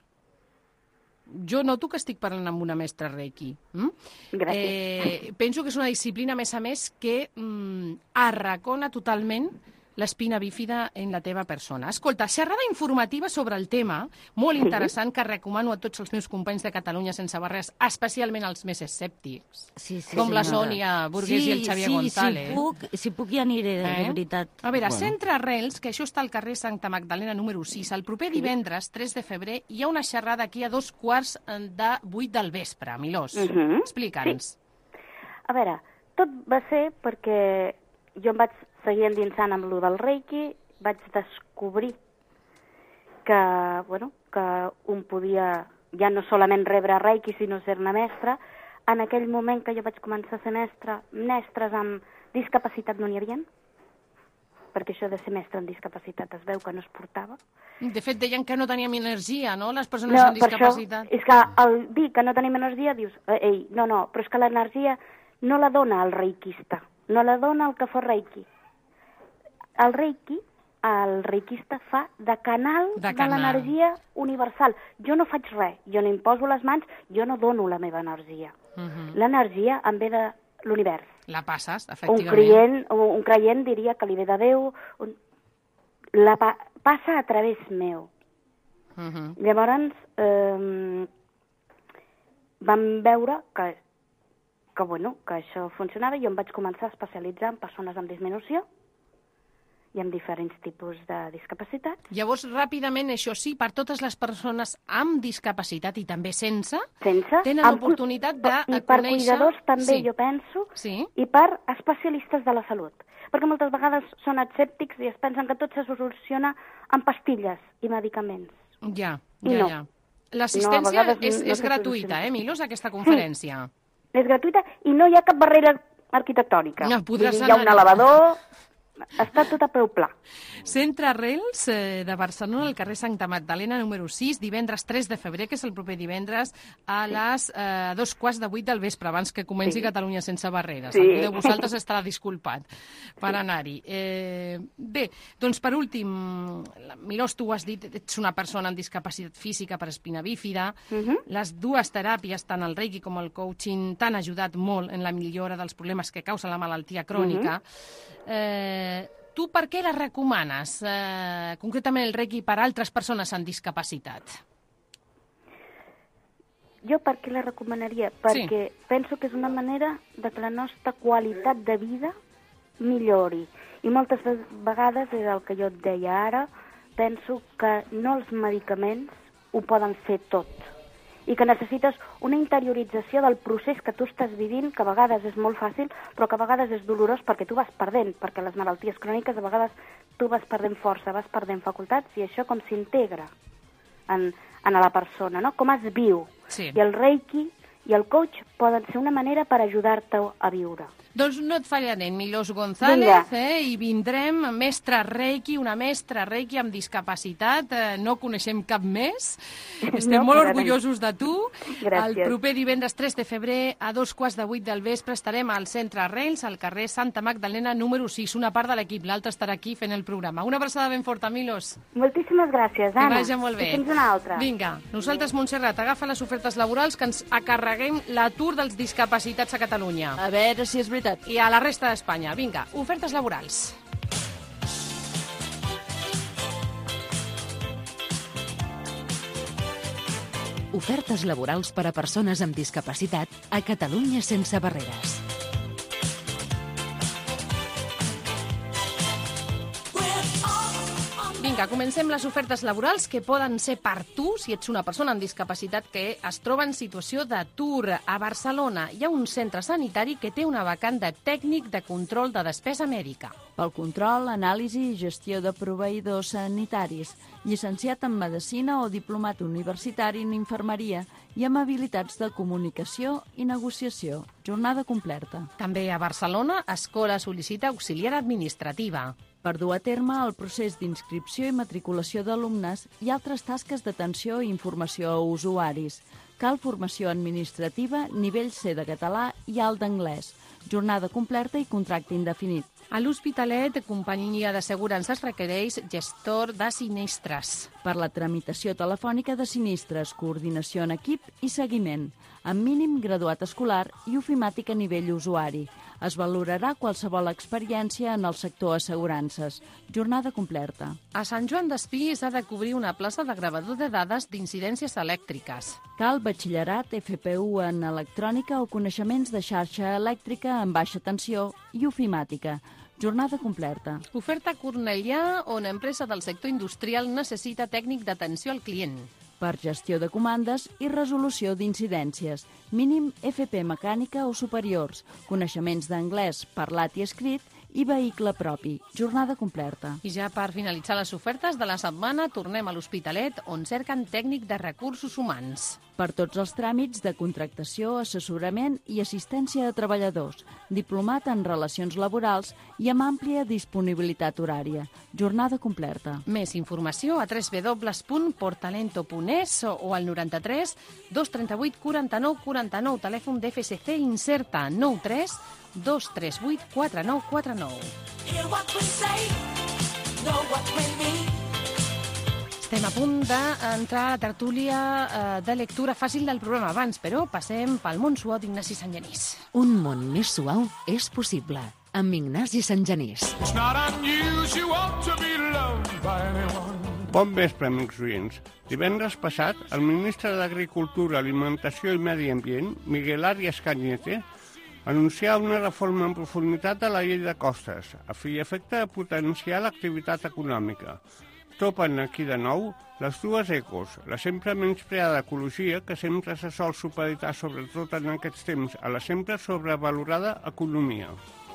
C: Jo noto que estic parlant amb una mestra Reiki.
L: Gràcies.
C: Penso que és una disciplina, a més, que arracona totalment l'espina bífida en la teva persona. Escolta, xerrada informativa sobre el tema, molt interessant, que recomano a tots els meus companys de Catalunya sense barreres, especialment els més escèptics, com la Sònia Burgués i el Xavier González.
F: Si puc ja aniré, de veritat.
C: A veure, Centre Arrels, que això està al carrer Santa Magdalena número 6, el proper divendres, 3 de febrer, hi ha una xerrada aquí a 7:15 del vespre. Milós, explica'ns.
L: A veure, tot va ser perquè jo em vaig seguir endinsant amb lo del Reiki, vaig descobrir que, que un podia ja no solament rebre Reiki, sinó ser-ne mestre. En aquell moment que jo vaig començar a ser mestres amb discapacitat no n'hi havia, perquè això de ser mestre amb discapacitat es veu que no es portava.
C: De fet, deien que no teníem energia, no?, les persones amb discapacitat.
L: Això, és que al dir que no tenim energia, dius, ei, no, però és que l'energia no la dona el reiquista, no la dona el que fa Reiki. El Reiki, el reiquista fa de canal de l'energia universal. Jo no faig res, jo no imposo les mans, jo no dono la meva energia. L'energia em ve de l'univers.
C: La passes, efectivament.
L: Un creient diria que li ve de Déu, passa a través meu. Llavors, vam veure que això funcionava i jo em vaig començar a especialitzar en persones amb disminució i amb diferents tipus de discapacitat.
C: Llavors, ràpidament, això sí, per totes les persones amb discapacitat i també sense, tenen l'oportunitat de conèixer...
L: Per cuidadors també, jo penso, i per especialistes de la salut. Perquè moltes vegades són escèptics i es pensen que tot se soluciona amb pastilles i medicaments.
C: Ja. L'assistència és gratuïta, Milos, aquesta conferència?
L: És gratuïta i no hi ha cap barrera arquitectònica.
C: No, podràs
L: anar... Hi ha un elevador... Està tot a peu pla.
C: Centre Arrels de Barcelona, al carrer Santa Magdalena, número 6, divendres 3 de febrer, que és el proper divendres, a les 7:15 del vespre, abans que comenci Catalunya sense barreres. Algú de vosaltres estarà disculpat per anar-hi. Bé, doncs per últim, Milós, tu ho has dit, ets una persona amb discapacitat física per espina bífida. Les dues teràpies, tant el Reiki com el coaching, t'han ajudat molt en la millora dels problemes que causa la malaltia crònica. Tu per què la recomanes, concretament el Reiki, per a altres persones amb discapacitat?
L: Jo per què la recomanaria? Perquè penso que és una manera de que la nostra qualitat de vida millori. I moltes vegades, és el que jo et deia ara, penso que no els medicaments ho poden fer tot. I que necessites una interiorització del procés que tu estàs vivint, que a vegades és molt fàcil, però que a vegades és dolorós perquè tu vas perdent, perquè les malalties cròniques a vegades tu vas perdent força, vas perdent facultats, i això com s'integra en la persona, no? Com es viu. I el Reiki i el coach poden ser una manera per ajudar-te a viure.
C: Doncs no et fallarem, Milós González, i vindrem mestre Reiki, una mestra Reiki amb discapacitat, no coneixem cap més. Estem molt orgullosos de tu.
L: Gràcies.
C: El proper divendres 3 de febrer a 7:15 del vespre estarem al centre Arrels, al carrer Santa Magdalena número 6. Una part de l'equip, l'altra estarà aquí fent el programa. Una abraçada ben forta, Milós.
L: Moltíssimes gràcies, Anna.
C: Que vagi molt bé.
L: I fins una altra.
C: Vinga, nosaltres, Montserrat, agafa les ofertes laborals que ens acarreguem l'atur dels discapacitats a Catalunya.
A: A veure si és veritat.
C: I a la resta d'Espanya. Vinga, ofertes laborals.
B: Ofertes laborals per a persones amb discapacitat a Catalunya sense barreres.
C: Vinga, comencem les ofertes laborals que poden ser per tu, si ets una persona amb discapacitat que es troba en situació d'atur. A Barcelona hi ha un centre sanitari que té una vacant de tècnic de control de despesa mèdica.
A: Pel control, anàlisi i gestió de proveïdors sanitaris, llicenciat en Medicina o diplomat universitari en Infermeria i amb habilitats de comunicació i negociació. Jornada completa.
C: També a Barcelona, Escola sol·licita auxiliar administrativa.
A: Per dur a terme el procés d'inscripció i matriculació d'alumnes i altres tasques d'atenció i informació a usuaris. Cal formació administrativa, nivell C de català i alt d'anglès. Jornada completa i contracte indefinit.
C: A l'Hospitalet, companyia d'assegurances requereix gestor de sinistres.
A: Per la tramitació telefònica de sinistres, coordinació en equip i seguiment, amb mínim graduat escolar i ofimàtic a nivell usuari. Es valorarà qualsevol experiència en el sector assegurances. Jornada completa.
C: A Sant Joan d'Espí s'ha de cobrir una plaça de gravador de dades d'incidències elèctriques.
A: Cal batxillerat, FPU en electrònica o coneixements de xarxa elèctrica en baixa tensió i ofimàtica. Jornada completa.
C: Oferta a Cornellà, on empresa del sector industrial necessita tècnic d'atenció al client.
A: Per gestió de comandes i resolució d'incidències. Mínim FP mecànica o superiors, coneixements d'anglès parlat i escrit i vehicle propi. Jornada completa.
C: I ja per finalitzar les ofertes de la setmana, tornem a l'Hospitalet, on cerquen tècnic de recursos humans.
A: Per tots els tràmits de contractació, assessorament i assistència a treballadors, diplomat en relacions laborals i amb àmplia disponibilitat horària. Jornada completa.
C: Més informació a www.portalento.es o al 93 238 49 49, telèfon d'FSC Inserta 93 238 4949. Estem a punt d'entrar a la tertúlia de lectura fàcil del programa. Abans, però, passem pel món suau d'Ignasi Sant Genís.
B: Un món més suau és possible, amb Ignasi Sant Genís.
M: Bon vespre, amics oients. Divendres passat, el ministre d'Agricultura, Alimentació i Medi Ambient, Miguel Arias Cañete, anunciava una reforma en profunditat de la llei de costes, a fi i efecte de potenciar l'activitat econòmica. Topen aquí de nou les dues ecos, la sempre menyspreada ecologia, que sempre se sol supeditar, sobretot en aquests temps, a la sempre sobrevalorada economia.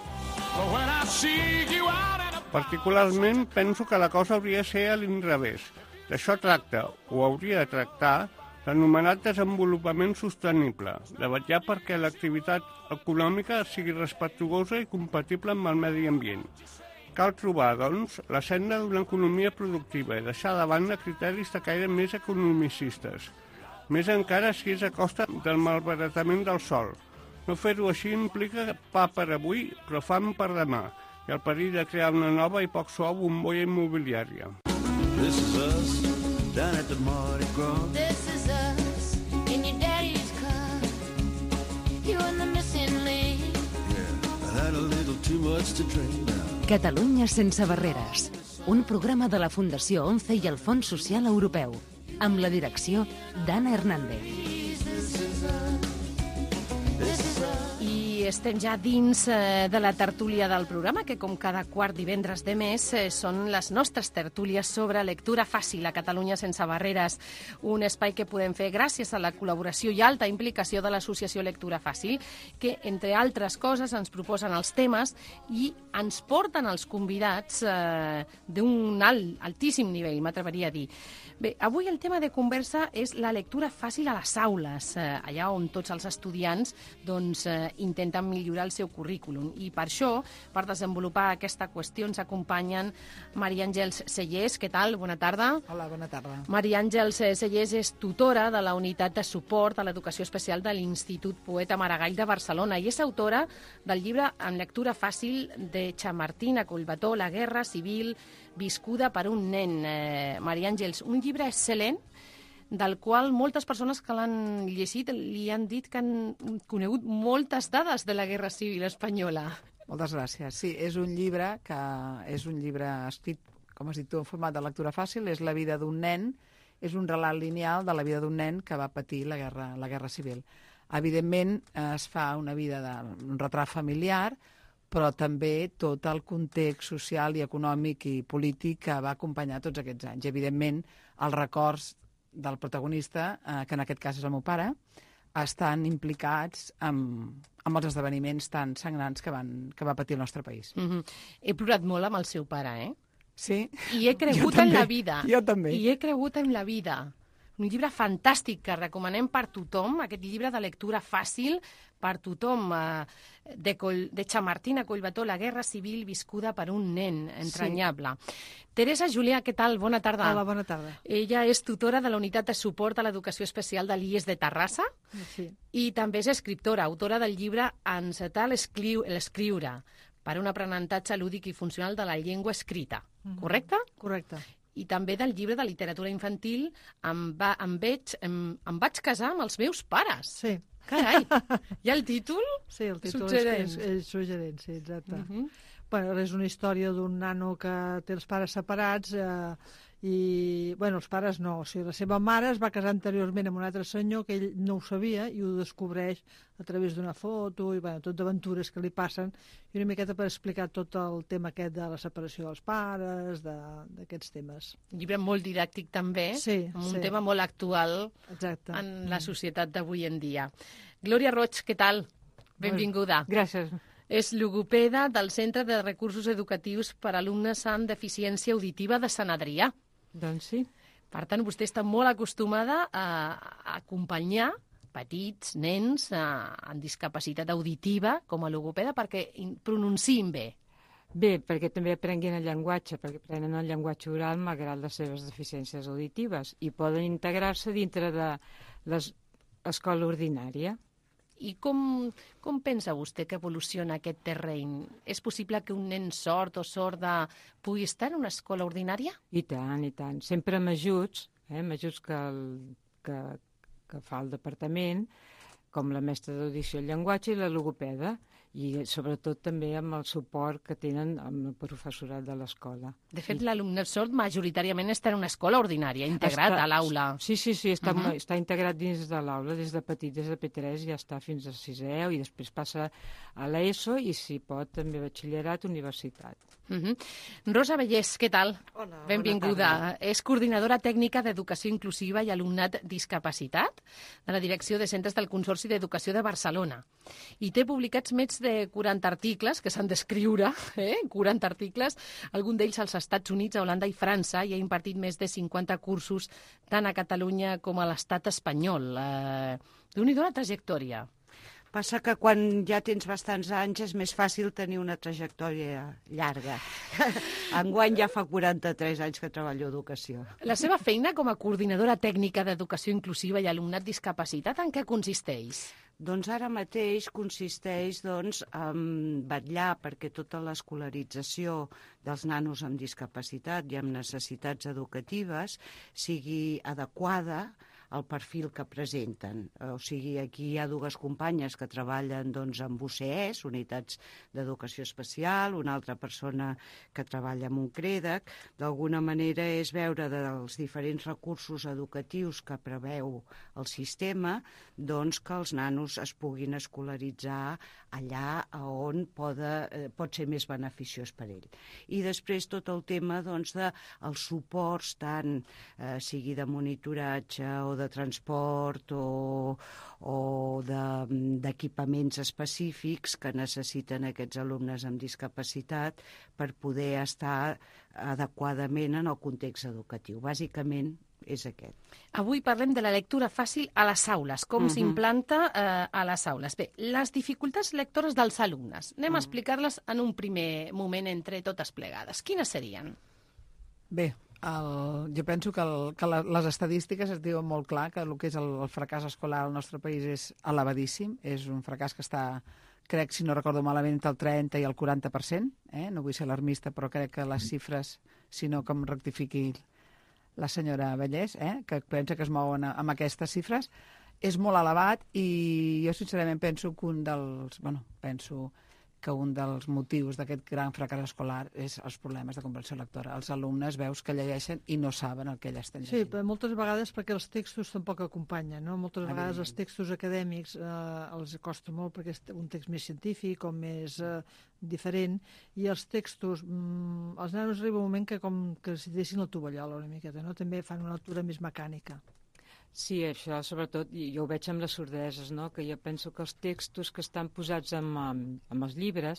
M: Particularment, penso que la cosa hauria de ser a l'inrevés. D'això tracta, o hauria de tractar, l'anomenat desenvolupament sostenible, de vetllar perquè l'activitat econòmica sigui respectuosa i compatible amb el medi ambient. Cal trobar, doncs, la senda d'una economia productiva i deixar de banda criteris de caire més economicistes. Més encara si és a costa del malbaratament del sòl. No fer-ho així implica pa per avui, però fam per demà, i el perill de crear una nova i poc suau bombolla immobiliària.
J: This is us, down at the Mardi Gras.
N: This is us, in your daddy's car. You and the missing link.
J: Yeah, I had a little too much to drink now.
B: Catalunya sense barreres, un programa de la Fundació ONCE i el Fons Social Europeu, amb la direcció d'Anna Hernández.
C: I estem ja dins de la tertúlia del programa, que com cada quart divendres de mes són les nostres tertúlies sobre lectura fàcil a Catalunya sense barreres, un espai que podem fer gràcies a la col·laboració i alta implicació de l'Associació Lectura Fàcil, que, entre altres coses, ens proposen els temes i ens porten els convidats d'un altíssim nivell, m'atreveria a dir. Bé, avui el tema de conversa és la lectura fàcil a les aules, allà on tots els estudiants intenten intenten millorar el seu currículum. I per això, per desenvolupar aquesta qüestió, ens acompanyen Maria Àngels Sellers. Què tal? Bona tarda.
O: Hola, bona tarda.
C: Maria Àngels Sellers és tutora de la Unitat de Suport a l'Educació Especial de l'Institut Poeta Maragall de Barcelona i és autora del llibre en lectura fàcil de Chamartina Collbató, La guerra civil viscuda per un nen. Maria Àngels, un llibre excel·lent del qual moltes persones que l'han llegit li han dit que han conegut moltes dades de la Guerra Civil espanyola.
O: Moltes gràcies. Sí, és un llibre escrit, com has dit tu, en format de lectura fàcil, és la vida d'un nen, és un relat lineal de la vida d'un nen que va patir la Guerra Civil. Evidentment, es fa un retrat familiar, però també tot el context social i econòmic i polític que va acompanyar tots aquests anys. Evidentment, els records del protagonista, que en aquest cas és el meu pare, estan implicats amb els esdeveniments tan sagnants que va patir el nostre país.
C: He plorat molt amb el seu pare,
O: Sí.
C: I he cregut en la vida.
O: Jo també.
C: I he cregut en la vida. Un llibre fantàstic que recomanem per tothom, aquest llibre de lectura fàcil per tothom, de Chamartina Collbató, La guerra civil viscuda per un nen entranyable. Sí. Teresa Julià, què tal? Bona tarda.
O: Hola, bona tarda.
C: Ella és tutora de la Unitat de Suport a l'Educació Especial de l'IES de Terrassa i també és escriptora, autora del llibre Encetar l'escriure, per un aprenentatge lúdic i funcional de la llengua escrita. Correcte?
O: Correcte.
C: I també del llibre de literatura infantil Em vaig casar amb els meus pares.
O: Sí.
C: Carai, i el títol?
O: Sí, el títol
C: Suggerent.
O: és suggerent, sí, exacte. Bueno, és una història d'un nano que té els pares separats i, bueno, els pares no, o sigui, la seva mare es va casar anteriorment amb un altre senyor que ell no ho sabia i ho descobreix a través d'una foto i, bueno, tot d'aventures que li passen i una miqueta per explicar tot el tema aquest de la separació dels pares, d'aquests temes.
C: Un llibre molt didàctic també, amb un tema molt actual en la societat d'avui en dia. Glòria Roig, què tal? Benvinguda.
P: Gràcies.
C: És logopeda del Centre de Recursos Educatius per a Alumnes amb Deficiència Auditiva de Sant Adrià.
P: Doncs sí.
C: Per tant, vostè està molt acostumada a acompanyar petits, nens amb discapacitat auditiva com a logopeda perquè pronunciïn bé.
P: Bé, perquè també aprenguin el llenguatge, perquè aprenen el llenguatge oral malgrat les seves deficiències auditives i poden integrar-se dintre de l'escola ordinària.
C: I com pensa vostè que evoluciona aquest terreny? És possible que un nen sord o sorda pugui estar en una escola ordinària?
P: I tant, i tant. Sempre amb ajuts, amb ajuts que fa el departament, com la mestra d'audició i llenguatge i la logopeda, i sobretot també amb el suport que tenen amb el professorat de l'escola.
C: De fet, l'alumnat sord majoritàriament està en una escola ordinària, integrat a l'aula.
P: Sí, està integrat dins de l'aula, des de petit, des de P3, ja està fins a 6è, i després passa a l'ESO i, si pot, també batxillerat, universitat.
C: Rosa Vallès, què tal?
Q: Hola,
C: benvinguda. És coordinadora tècnica d'Educació Inclusiva i Alumnat Discapacitat de la Direcció de Centres del Consorci d'Educació de Barcelona. I té publicats més de 40 articles que s'han d'escriure, 40 articles, algun d'ells als Estats Units, a Holanda i França, i ha impartit més de 50 cursos tant a Catalunya com a l'estat espanyol. Déu-n'hi-do la trajectòria.
Q: Passa que quan ja tens bastants anys és més fàcil tenir una trajectòria llarga. Enguany ja fa 43 anys que treballo educació.
C: La seva feina com a coordinadora tècnica d'Educació Inclusiva i Alumnat Discapacitat, en què consisteix?
Q: Doncs ara mateix consisteix en vetllar perquè tota l'escolarització dels nanos amb discapacitat i amb necessitats educatives sigui adequada al perfil que presenten. O sigui, aquí hi ha dues companyes que treballen amb UCEs, Unitats d'Educació Especial, una altra persona que treballa amb un CREDEC. D'alguna manera és veure dels diferents recursos educatius que preveu el sistema, que els nanos es puguin escolaritzar allà on pot ser més beneficiós per ell. I després tot el tema dels suports, tant sigui de monitoratge o de transport o d'equipaments específics que necessiten aquests alumnes amb discapacitat per poder estar adequadament en el context educatiu. Bàsicament és aquest.
C: Avui parlem de la lectura fàcil a les aules, com s'implanta a les aules. Bé, les dificultats lectores dels alumnes. Anem a explicar-les en un primer moment entre totes plegades. Quines serien?
O: Bé, jo penso que les estadístiques es diuen molt clar que el que és el fracàs escolar al nostre país és elevadíssim. És un fracàs que està, crec, si no recordo malament, entre el 30 i el 40%. No vull ser alarmista, però crec que les xifres, si no que em rectifiqui la senyora Vallès, que pensa que es mouen amb aquestes xifres, és molt elevat i jo sincerament penso que un dels motius d'aquest gran fracàs escolar és els problemes de comprensió lectora. Els alumnes veus que llegeixen i no saben el que ella estan llegint.
R: Sí, però moltes vegades perquè els textos tampoc acompanyen, no? Moltes vegades els textos acadèmics els costa molt perquè és un text més científic o més diferent, i els textos, els nanos arriba un moment que com que si deixin la tovallola una miqueta, no? També fan una lectura més mecànica.
P: Sí, això, sobretot, jo ho veig amb les sordeses, no? Que jo penso que els textos que estan posats amb els llibres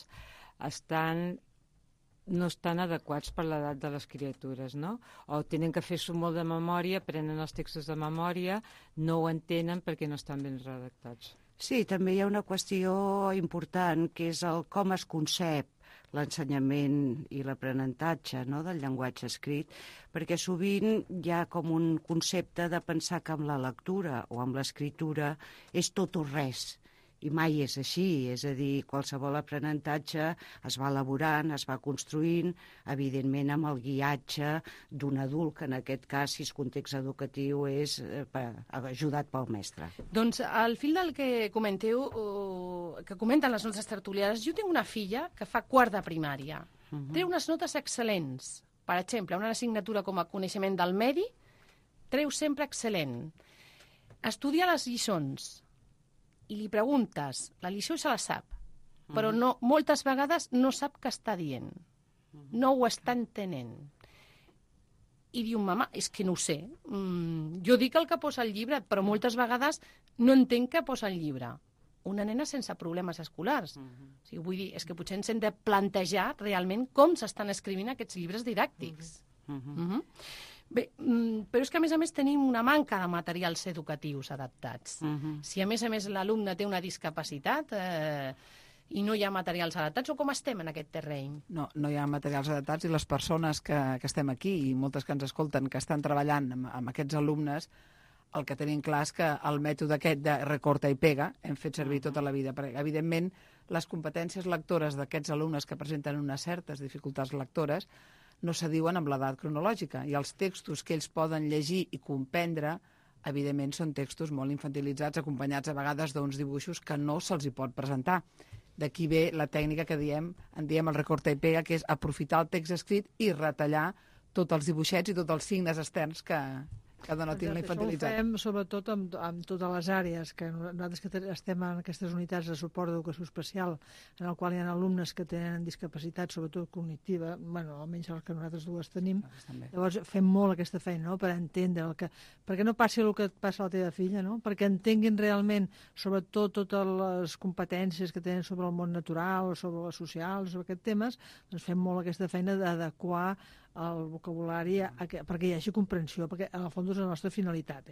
P: no estan adequats per l'edat de les criatures, no? O tenen que fer-s'ho molt de memòria, prenen els textos de memòria, no ho entenen perquè no estan ben redactats.
Q: Sí, també hi ha una qüestió important, que és el com es concep l'ensenyament i l'aprenentatge, no?, del llenguatge escrit, perquè sovint hi ha com un concepte de pensar que amb la lectura o amb l'escriptura és tot o res, i mai és així. És a dir, qualsevol aprenentatge es va elaborant, es va construint, evidentment amb el guiatge d'un adult, que en aquest cas, si és context educatiu, és ajudat pel mestre.
C: Doncs al fil del que comenteu, que comenten les nostres tertulianes, jo tinc una filla que fa quart de primària. Treu unes notes excel·lents. Per exemple, una assignatura com a coneixement del medi, treu sempre excel·lent. Estudia les lliçons i li preguntes, la lliçó se la sap, però no, moltes vegades no sap què està dient. No ho està entenent. I diu, mama, és que no ho sé. Jo dic el que posa al llibre, però moltes vegades no entenc què posa al llibre. Una nena sense problemes escolars. O sigui, vull dir, és que potser ens hem de plantejar realment com s'estan escrivint aquests llibres didàctics. Bé, però és que a més tenim una manca de materials educatius adaptats. Si a més l'alumne té una discapacitat i no hi ha materials adaptats, o com estem en aquest terreny?
O: No hi ha materials adaptats, i les persones que estem aquí, i moltes que ens escolten, que estan treballant amb aquests alumnes, el que tenim clar és que el mètode aquest de recorta i pega hem fet servir tota la vida, perquè evidentment les competències lectores d'aquests alumnes que presenten unes certes dificultats lectores no s'adiuen amb l'edat cronològica, i els textos que ells poden llegir i comprendre, evidentment, són textos molt infantilitzats, acompanyats a vegades d'uns dibuixos que no se'ls hi pot presentar. D'aquí ve la tècnica que en diem el recorta i pega, que és aprofitar el text escrit i retallar tots els dibuixets i tots els signes externs que denotin la infantilitat.
R: Això ho fem sobretot amb totes les àrees, que nosaltres que estem en aquestes unitats de suport d'educació especial, en el qual hi ha alumnes que tenen discapacitat, sobretot cognitiva, bueno, almenys els que nosaltres dues tenim, llavors fem molt aquesta feina, no?, per entendre perquè no passi el que et passa a la teva filla, no?, perquè entenguin realment, sobretot totes les competències que tenen sobre el món natural, sobre les socials, sobre aquests temes, doncs fem molt aquesta feina d'adequar el vocabulari perquè hi hagi comprensió, perquè en el fons és la nostra finalitat.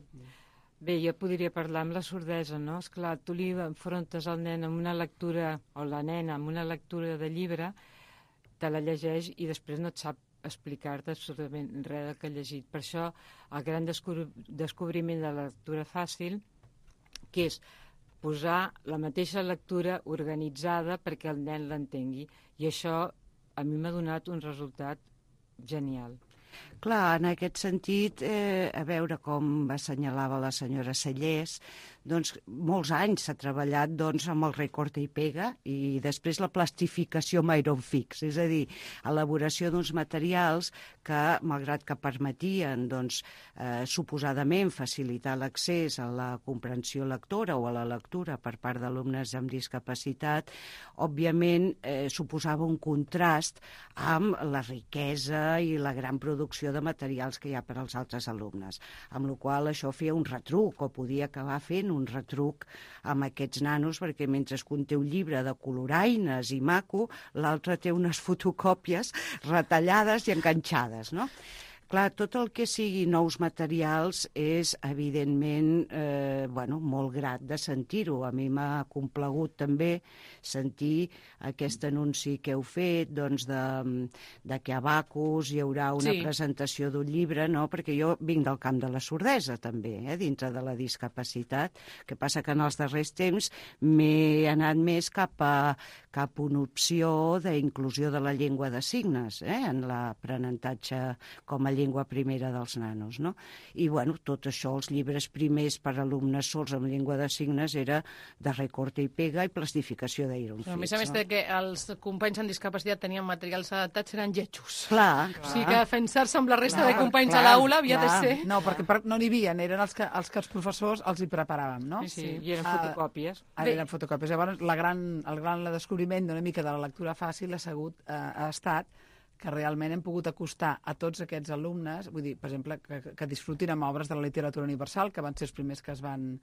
P: Bé, jo podria parlar amb la sordesa, no? Esclar, tu li enfrontes el nen amb una lectura, o la nena amb una lectura de llibre, te la llegeix i després no et sap explicar-te absolutament res del que ha llegit. Per això el gran descobriment de la lectura fàcil, que és posar la mateixa lectura organitzada perquè el nen l'entengui. I això a mi m'ha donat un resultat genial.
Q: Clar, en aquest sentit, a veure com assenyalava la senyora Cellers, doncs molts anys s'ha treballat amb el recorta i pega i després la plastificació Myron Fix, és a dir, elaboració d'uns materials que, malgrat que permetien suposadament facilitar l'accés a la comprensió lectora o a la lectura per part d'alumnes amb discapacitat, òbviament suposava un contrast amb la riquesa i la gran producció de materials que hi ha per als altres alumnes, amb la qual això feia un retruc, o podia acabar fent un retruc amb aquests nanos, perquè mentre que un té un llibre de coloraines i maco, l'altre té unes fotocòpies retallades i enganxades, no? Clar, tot el que sigui nous materials és, evidentment, molt grat de sentir-ho. A mi m'ha complagut també sentir aquest anunci que heu fet, doncs, de que a Bacus hi haurà una presentació d'un llibre, no? Perquè jo vinc del camp de la sordesa, també, dintre de la discapacitat. El que passa que en els darrers temps m'he anat més cap a una opció d'inclusió de la llengua de signes, en l'aprenentatge com a llengua primera dels nanos, no? I, tot això, els llibres primers per a alumnes sols amb llengua de signes era de recorte i pega i plastificació d'Iron Fritz.
C: A més de que els companys amb discapacitat tenien materials adaptats, eren lletjos.
Q: Clar.
C: O sigui que defensar-se amb la resta de companys a l'aula havia de ser...
O: No, perquè no n'hi havia, eren els que els professors els hi preparàvem, no?
P: Sí, i eren fotocòpies.
O: Eren fotocòpies. Llavors, el gran descobriment d'una mica de la lectura fàcil ha estat que realment hem pogut acostar a tots aquests alumnes, vull dir, per exemple, que disfrutin amb obres de la literatura universal, que van ser els primers que es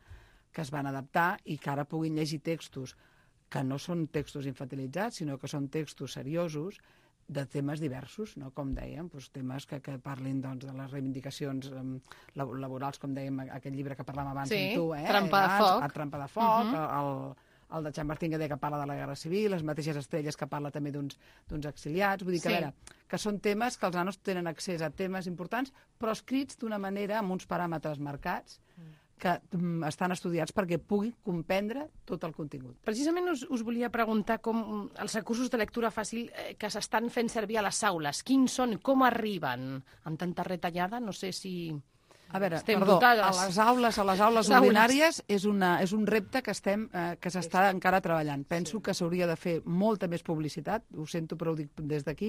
O: van adaptar i que ara puguin llegir textos que no són textos infantilitzats, sinó que són textos seriosos de temes diversos, no? Com dèiem, doncs, temes que parlin de les reivindicacions laborals, com dèiem, aquest llibre que parlàvem abans amb tu,
C: Trampa de foc.
O: Trampa de foc, el de Jean-Martin Guedé, que parla de la Guerra Civil, les mateixes estrelles, que parla també d'uns exiliats. Vull dir que, a veure, que són temes que els nanos tenen accés a temes importants, però escrits d'una manera amb uns paràmetres marcats que estan estudiats perquè pugui comprendre tot el contingut.
C: Precisament us volia preguntar com els recursos de lectura fàcil que s'estan fent servir a les aules, quins són, com arriben? Amb tanta retallada, no sé si...
O: A veure, a les aules ordinàries és un repte que s'està encara treballant. Penso que s'hauria de fer molta més publicitat, ho sento però ho dic des d'aquí,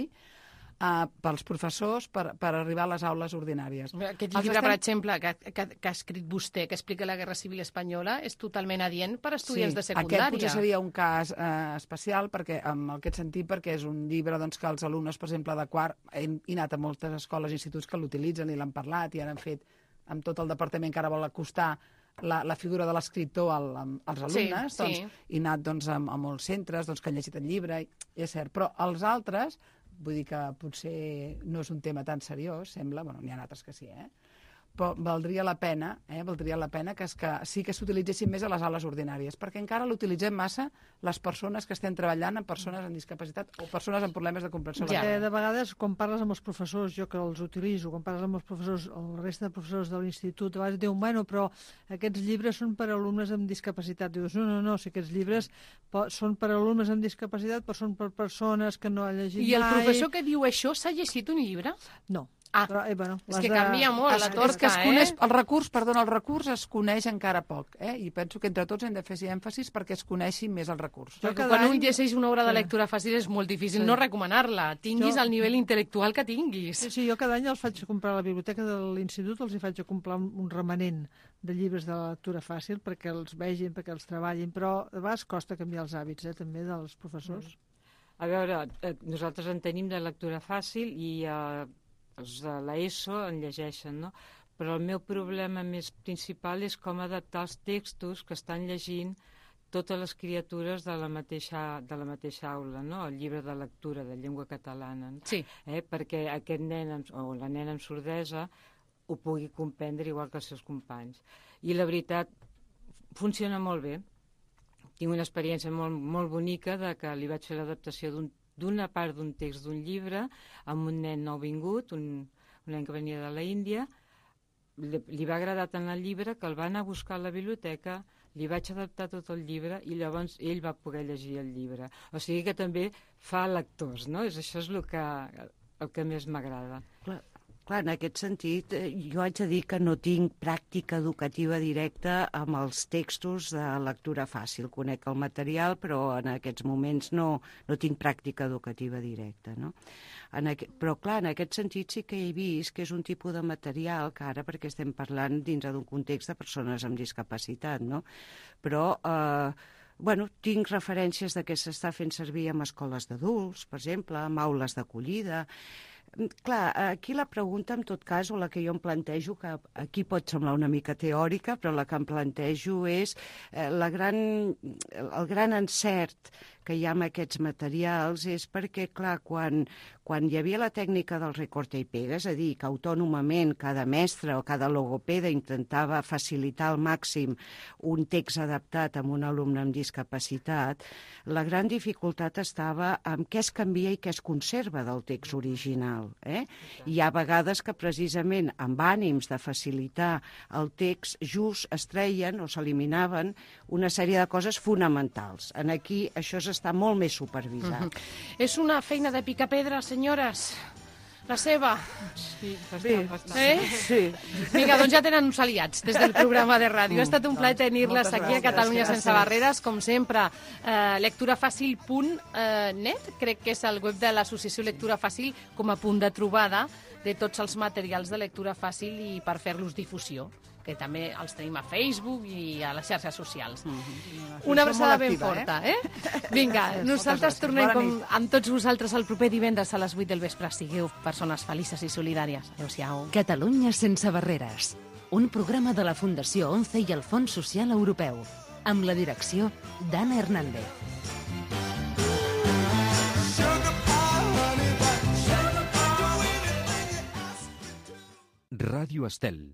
O: pels professors per arribar a les aules ordinàries.
C: Aquest llibre, per exemple, que ha escrit vostè, que explica la Guerra Civil Espanyola, és totalment adient per a estudiants de secundària.
O: Aquest potser seria un cas especial, en aquest sentit, perquè és un llibre que els alumnes, per exemple, de quart, he anat a moltes escoles i instituts que l'utilitzen i l'han parlat i han fet amb tot el departament que ara vol acostar la figura de l'escriptor als alumnes, i he anat a molts centres que han llegit el llibre, i és cert, però els altres, vull dir que potser no és un tema tan seriós, sembla, n'hi ha altres que sí, però valdria la pena que sí que s'utilitzessin més a les aules ordinàries, perquè encara l'utilitzem massa les persones que estem treballant amb persones amb discapacitat o persones amb problemes de comprensió.
R: De vegades, quan parles amb els professors, jo que els utilitzo, quan parles amb els professors o la resta de professors de l'institut, a vegades diuen, però aquests llibres són per a alumnes amb discapacitat. Dius, no, si aquests llibres són per a alumnes amb discapacitat, però són per persones que no han llegit mai.
C: I el professor que diu això s'ha llegit un llibre?
R: No.
C: Però, és que canvia molt la torca,
O: el recurs es coneix encara poc, i penso que entre tots hem de fer èmfasis perquè es coneixi més el recurs.
C: Quan un llegeix una obra de lectura fàcil és molt difícil no recomanar-la, tinguis el nivell intel·lectual que tinguis.
R: Sí, jo cada any els faig comprar a la biblioteca de l'institut, els hi faig comprar un remanent de llibres de lectura fàcil perquè els vegin, perquè els treballin, però a vegades costa canviar els hàbits, també, dels professors.
P: A veure, nosaltres en tenim de lectura fàcil i els de l'ESO en llegeixen, no? Però el meu problema més principal és com adaptar els textos que estan llegint totes les criatures de la mateixa aula, no? El llibre de lectura de llengua catalana.
C: Sí.
P: Perquè aquest nen o la nena amb sordesa ho pugui comprendre igual que els seus companys. I la veritat, funciona molt bé. Tinc una experiència molt, molt bonica de que li vaig fer l'adaptació d'una part d'un text d'un llibre amb un nen nouvingut, un nen que venia de la Índia. Li va agradar tant el llibre que el va anar a buscar a la biblioteca, li vaig adaptar tot el llibre i llavors ell va poder llegir el llibre. O sigui que també fa lectors, no? Això és el que més m'agrada.
Q: Clar, en aquest sentit, jo haig de dir que no tinc pràctica educativa directa amb els textos de lectura fàcil. Conec el material, però en aquests moments no tinc pràctica educativa directa, no? Però, clar, en aquest sentit sí que he vist que és un tipus de material que ara, perquè estem parlant dins d'un context de persones amb discapacitat, no? Però tinc referències de que s'està fent servir en escoles d'adults, per exemple, en aules d'acollida. Clar, aquí la pregunta, en tot cas, o la que jo em plantejo, que aquí pot semblar una mica teòrica, però la que em plantejo és el gran encert que hi ha amb aquests materials és perquè, clar, quan hi havia la tècnica del recorte i pega, és a dir, que autònomament cada mestre o cada logopeda intentava facilitar al màxim un text adaptat amb un alumne amb discapacitat, la gran dificultat estava en què es canvia i què es conserva del text original. Hi ha vegades que precisament amb ànims de facilitar el text just es treien o s'eliminaven una sèrie de coses fonamentals. En aquí això està molt més supervisat.
C: És una feina de picapedra, senyores. La seva.
P: Sí, bastant.
C: Sí? Vinga, doncs ja tenen uns aliats des del programa de ràdio. Ha estat un plaer tenir-les aquí a Catalunya Sense Barreres, com sempre. Lecturafàcil.net, crec que és el web de l'associació Lectura Fàcil, com a punt de trobada de tots els materials de lectura fàcil i per fer-los difusió, que també els tenim a Facebook i a les xarxes socials. Una abraçada ben forta, Vinga, nosaltres tornem amb tots vosaltres el proper divendres a les 8 del vespre. Sigueu persones felices i solidàries. Adéu-siau.
B: Catalunya sense barreres. Un programa de la Fundació ONCE i el Fons Social Europeu. Amb la direcció d'Anna Hernández.
S: Ràdio Estel.